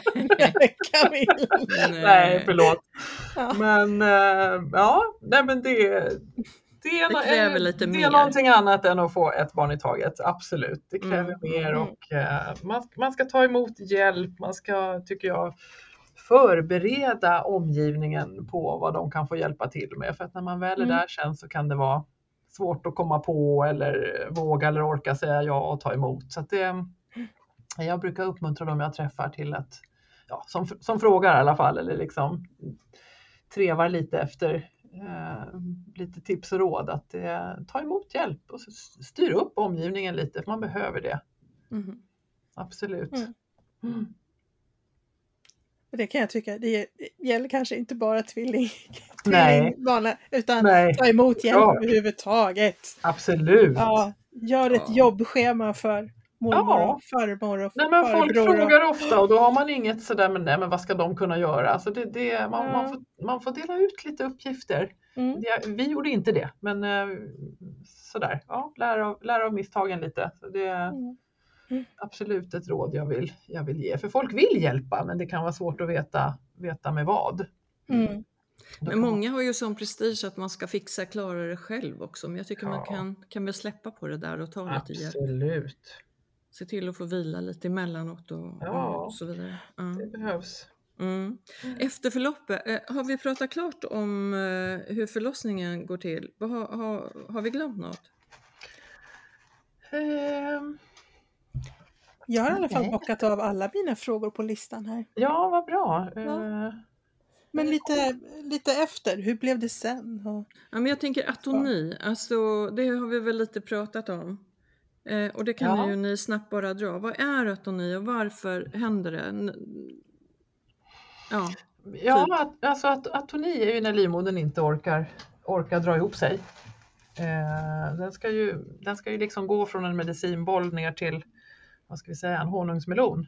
Nej, förlåt. Ja. Men men det kräver lite mer. Det är någonting annat än att få ett barn i taget. Absolut, det kräver mer och man ska ta emot hjälp. Man ska, tycker jag, förbereda omgivningen på vad de kan få hjälpa till med. För att när man väl är där sen så kan det vara svårt att komma på eller våga eller orka säga ja och ta emot. Så att jag brukar uppmuntra dem jag träffar till att, som frågar i alla fall, eller liksom trevar lite efter lite tips och råd, att ta emot hjälp och styr upp omgivningen lite, för man behöver det. Absolut. Det kan jag tycka, det gäller kanske inte bara tvillingbarnen, utan ta emot hjälp överhuvudtaget. Absolut. Ja, gör ett jobbschema för mormor och farmor och farbror. Folk frågar ofta och då har man inget sådär, men vad ska de kunna göra? Alltså man får dela ut lite uppgifter. Vi gjorde inte det, men sådär, lära av misstagen lite. Så det är absolut ett råd jag vill ge. För folk vill hjälpa, men det kan vara svårt att veta med vad. Men många har ju sån prestige att man ska klara det själv också. Men jag tycker man kan väl släppa på det där och ta lite hjälp. Absolut. Se till att få vila lite emellanåt och så vidare. Det behövs. Efter förloppet, har vi pratat klart om hur förlossningen går till? Har vi glömt något? Jag har i alla fall bockat av alla mina frågor på listan här. Ja, vad bra. Men lite efter, hur blev det sen? Ja, men jag tänker atoni, alltså det har vi väl lite pratat om. Och det kan ju ni snabbt bara dra. Vad är atoni och varför händer det? Alltså atoni är ju när livmodern inte orkar dra ihop sig. Den ska ju liksom gå från en medicinboll ner till, vad ska vi säga, en honungsmelon.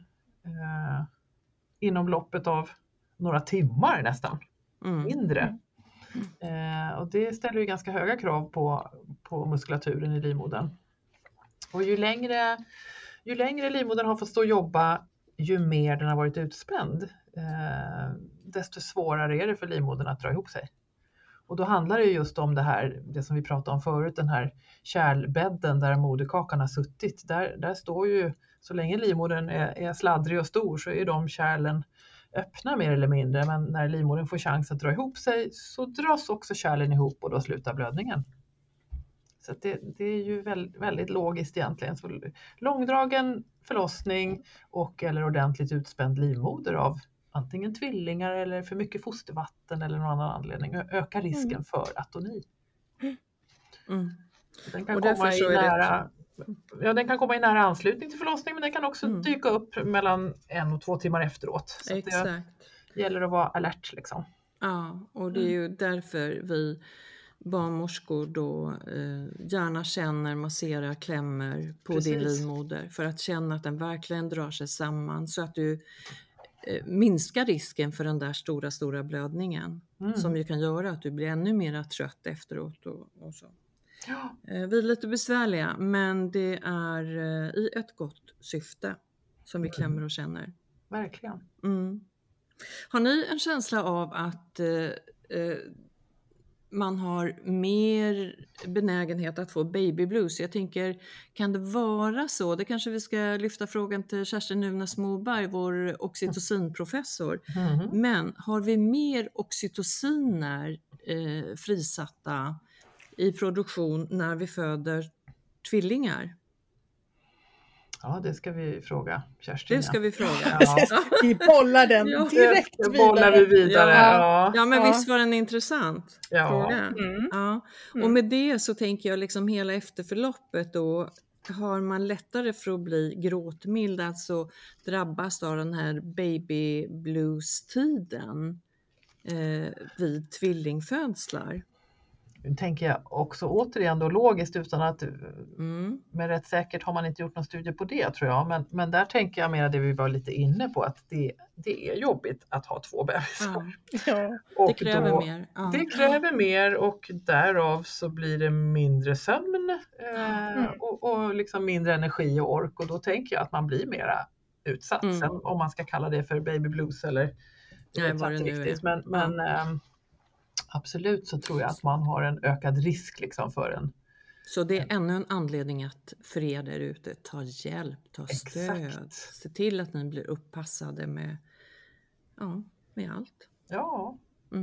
Inom loppet av några timmar nästan. Mindre. Och det ställer ju ganska höga krav på muskulaturen i livmodern. Och ju längre livmodern har fått stå och jobba, ju mer den har varit utspänd, desto svårare är det för livmodern att dra ihop sig. Och då handlar det just om det som vi pratade om förut, den här kärlbädden där moderkakan har suttit. Där står ju, så länge livmodern är sladdrig och stor, så är de kärlen öppna mer eller mindre. Men när livmodern får chans att dra ihop sig, så dras också kärlen ihop och då slutar blödningen. Så det är ju väldigt, väldigt logiskt egentligen. Så långdragen förlossning eller ordentligt utspänd livmoder av antingen tvillingar eller för mycket fostervatten eller någon annan anledning ökar risken för atoni. Den kan komma i nära anslutning till förlossning, men den kan också dyka upp mellan 1 och 2 timmar efteråt. Så exakt. gäller att vara alert liksom. Ja, och det är ju därför vi barnmorskor då gärna känner, masserar, klämmer på Precis. din livmoder för att känna att den verkligen drar sig samman så att du minskar risken för den där stora blödningen som ju kan göra att du blir ännu mer trött efteråt och så. Ja. Vi är lite besvärliga, men det är i ett gott syfte som vi klämmer och känner. Verkligen. Har ni en känsla av att man har mer benägenhet att få baby blues? Jag tänker, kan det vara så? Det kanske vi ska lyfta frågan till Kerstin Nunäs Moberg, vår oxytocinprofessor. Men har vi mer oxytociner frisatta i produktion när vi föder tvillingar? Ja, det ska vi fråga Kerstin. Det ska vi fråga. Ja. Vi bollar den direkt vidare. Bollar vi vidare. Ja, men visst var den intressant fråga. Ja. Och med det så tänker jag liksom hela efterförloppet då, har man lättare för att bli gråtmild, alltså drabbas av den här baby blues-tiden vid tvillingfödslar. Nu tänker jag också återigen då logiskt utan att, men rätt säkert har man inte gjort någon studie på det tror jag. Men där tänker jag mer det vi var lite inne på, att det är jobbigt att ha 2 bebisar. Ja. Och det kräver mer. Ja. Det kräver mer och därav så blir det mindre sömn och liksom mindre energi och ork. Och då tänker jag att man blir mera utsatt. Sen, om man ska kalla det för baby blues eller vad det nu riktigt. är. Men absolut så tror jag att man har en ökad risk liksom för en. Så det är ännu en anledning att för er där ute, ta hjälp, ta stöd. Exakt. Se till att ni blir uppassade med allt. Ja.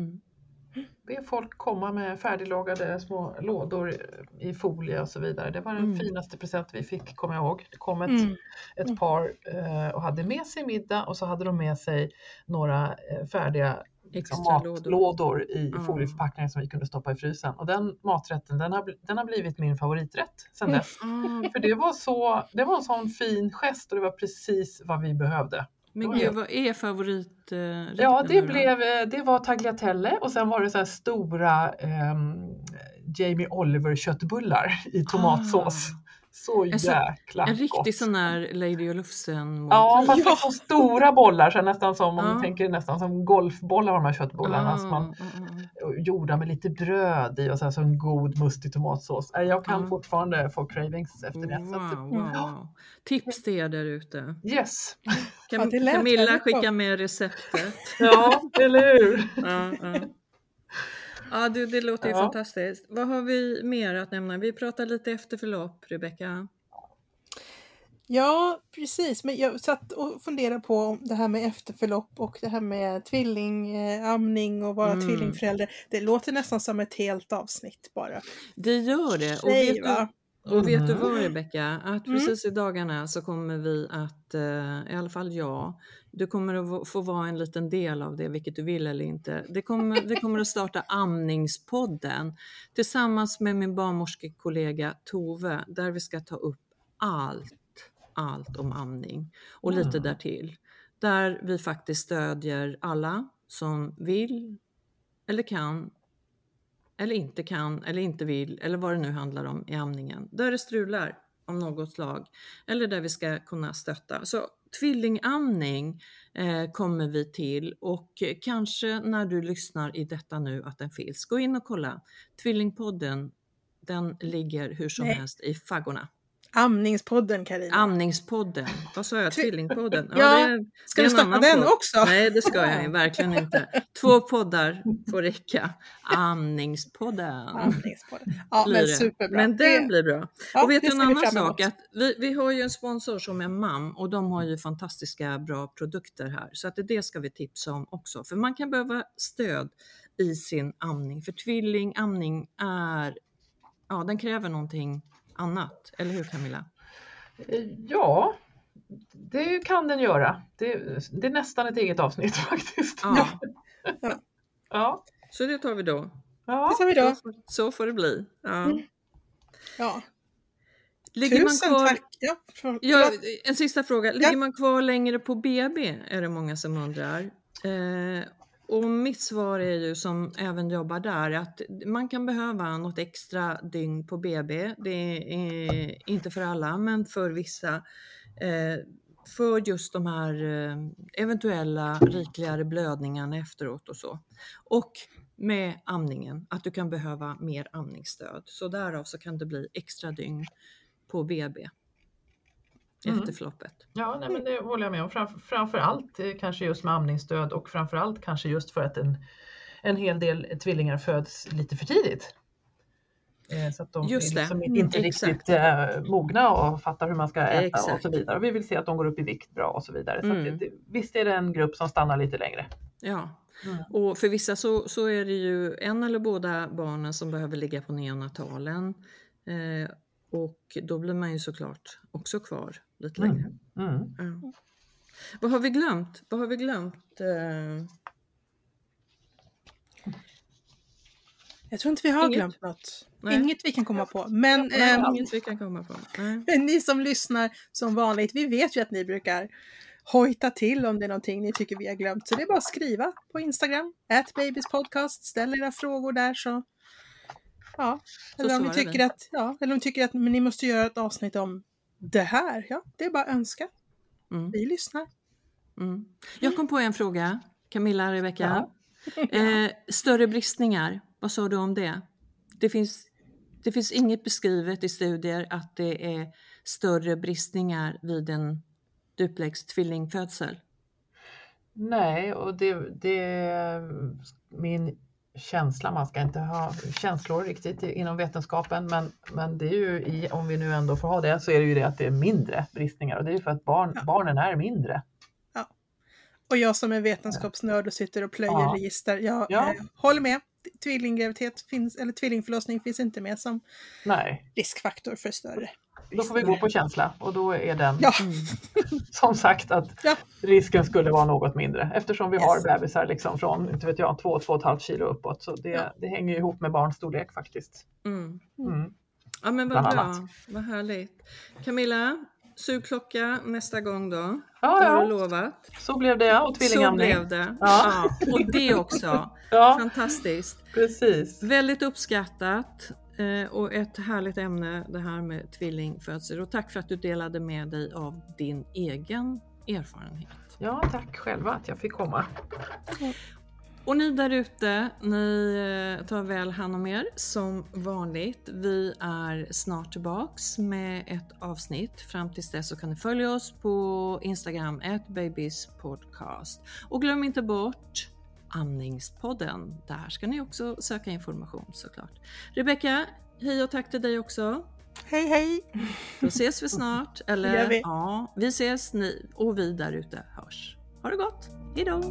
Be folk komma med färdiglagade små lådor i folie och så vidare. Det var den finaste present vi fick, kommer jag ihåg. Det kom ett par och hade med sig middag och så hade de med sig några färdiga matlådor i folieförpackningar som vi kunde stoppa i frysen. Och den maträtten, den har blivit min favoriträtt sedan dess. För det var en sån fin gest och det var precis vad vi behövde. Men gud, vad är favoriträtten? Ja, det var tagliatelle och sen var det så här stora Jamie Oliver köttbullar i tomatsås. Så jäkla en riktig gott. sån här Lady och Lufsen. Ja, fast det så stora bollar, så nästan som om du tänker nästan som golfbollar av de här köttbollarna som man gjorda med lite bröd i och så här, så en god mustig tomatsås. Jag kan fortfarande få cravings efter det. Wow. Tips till er där ute. Yes. Camilla skickar med receptet. Ja, eller hur? Ja, det låter ju fantastiskt. Vad har vi mer att nämna? Vi pratar lite efterförlopp, Rebecka. Ja, precis. Men jag satt och funderade på det här med efterförlopp och det här med tvillingamning och vara tvillingförälder. Det låter nästan som ett helt avsnitt bara. Det gör det. Och vet du vad, Rebecka? Att precis i dagarna så kommer vi att, i alla fall du kommer att få vara en liten del av det, vilket du vill eller inte. Vi kommer att starta Amningspodden tillsammans med min barnmorskekollega Tove, där vi ska ta upp allt om amning och lite därtill. Där vi faktiskt stödjer alla som vill eller kan eller inte vill eller vad det nu handlar om i amningen. Där det strular om något slag eller där vi ska kunna stötta. Så tvillingamning kommer vi till, och kanske när du lyssnar i detta nu att den finns. Gå in och kolla. Tvillingpodden, den ligger hur som helst i faggorna. Amningspodden, Carina. Amningspodden. Vad sa jag? Tvillingpodden. Ska du starta den också? Nej, det ska jag verkligen inte. 2 poddar får räcka. Amningspodden. Ja, men superbra. Men det blir bra. Ja, och vet du en annan sak? Att vi har ju en sponsor som är MAM, och de har ju fantastiska bra produkter här. Så att det ska vi tipsa om också. För man kan behöva stöd i sin amning. För tvillingamning den kräver någonting annat, eller hur, Camilla? Ja, det kan den göra. Det är nästan ett eget avsnitt faktiskt. Ja. Så det tar vi då. Ja, det tar vi då. Så får det bli. Ja. Tusen tack. En sista fråga. Ligger man kvar längre på BB? Är det många som undrar. Och mitt svar är ju, som även jobbar där, att man kan behöva något extra dygn på BB. Det är inte för alla, men för vissa. För just de här eventuella rikligare blödningarna efteråt och så. Och med amningen, att du kan behöva mer amningsstöd. Så därav så kan det bli extra dygn på BB efter förloppet. Ja, nej, men det håller jag med om. Framförallt kanske just med amningsstöd, och framförallt kanske just för att en hel del tvillingar föds lite för tidigt. Så att de Just är liksom det. inte riktigt mogna och fattar hur man ska äta Exakt. och så vidare. Och vi vill se att de går upp i vikt bra och så vidare. Så att visst är det en grupp som stannar lite längre. Ja, och för vissa så är det ju en eller båda barnen som behöver ligga på neonatalen. Och då blir man ju såklart också kvar lite längre. Ja. Vad har vi glömt? Jag tror inte vi har Inget. glömt något. Nej. Inget vi kan komma på. Men, Inget vi kan komma på. Nej. men ni som lyssnar som vanligt, vi vet ju att ni brukar hojta till om det är någonting ni tycker vi har glömt. Så det är bara att skriva på Instagram, @babyspodcast, ställ era frågor där så. Ja, eller om ni svarar tycker att, eller om ni tycker att men ni måste göra ett avsnitt om det här. Ja, det är bara att önska. Vi lyssnar. Jag kom på en fråga, Camilla, Rebecka. Större bristningar, vad sa du om det? Det finns inget beskrivet i studier att det är större bristningar vid en duplex tvillingfödsel. Nej, och det är min känsla. Man ska inte ha känslor riktigt inom vetenskapen, men det är ju om vi nu ändå får ha det, så är det ju det att det är mindre bristningar, och det är ju för att barnen är mindre. Ja. Och jag som är vetenskapsnörd och sitter och plöjer register, jag håller med. Tvillinggraviditet finns, eller tvillingförlossning finns inte med som riskfaktor för större. Då får vi gå på känsla, och då är den som sagt att risken skulle vara något mindre, eftersom vi har bebisar liksom från 2,5 kilo uppåt, så det hänger ju ihop med barnstorlek faktiskt. Ja, men vad bra, vad härligt. Camilla, sugklocka nästa gång då. Det har du lovat. Så blev det, och tvillingamning. Så blev det. Ja, och det också. Fantastiskt. Precis. Väldigt uppskattat. Och ett härligt ämne, det här med tvillingfödsel. Och tack för att du delade med dig av din egen erfarenhet. Ja, tack själva att jag fick komma. Och ni där ute, ni tar väl hand om er som vanligt. Vi är snart tillbaks med ett avsnitt. Fram tills dess så kan ni följa oss på Instagram @babyspodcast. Och glöm inte bort Amningspodden. Där ska ni också söka information såklart. Rebecka, hej och tack till dig också. Hej hej! Då ses vi snart. Eller gör vi. Ja, vi ses, ni och vi där ute hörs. Ha det gott, hej då!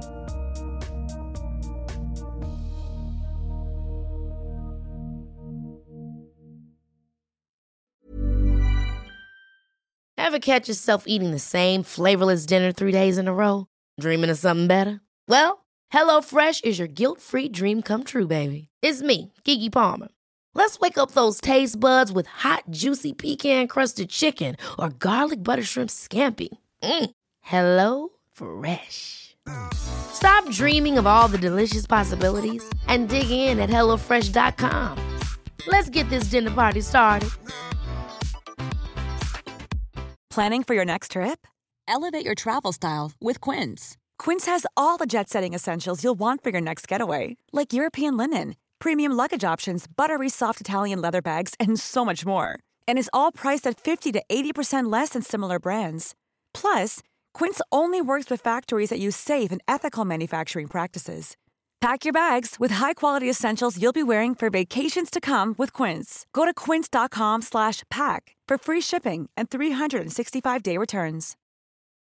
Ever catch yourself eating the same flavorless dinner 3 days in a row? Dreaming of something better? Well, HelloFresh is your guilt-free dream come true, baby. It's me, Keke Palmer. Let's wake up those taste buds with hot, juicy pecan-crusted chicken or garlic butter shrimp scampi. Hello Fresh. Stop dreaming of all the delicious possibilities and dig in at HelloFresh.com. Let's get this dinner party started. Planning for your next trip? Elevate your travel style with Quince. Quince has all the jet-setting essentials you'll want for your next getaway, like European linen, premium luggage options, buttery soft Italian leather bags, and so much more. And is all priced at 50 to 80% less than similar brands. Plus, Quince only works with factories that use safe and ethical manufacturing practices. Pack your bags with high-quality essentials you'll be wearing for vacations to come with Quince. Go to quince.com/pack for free shipping and 365-day returns.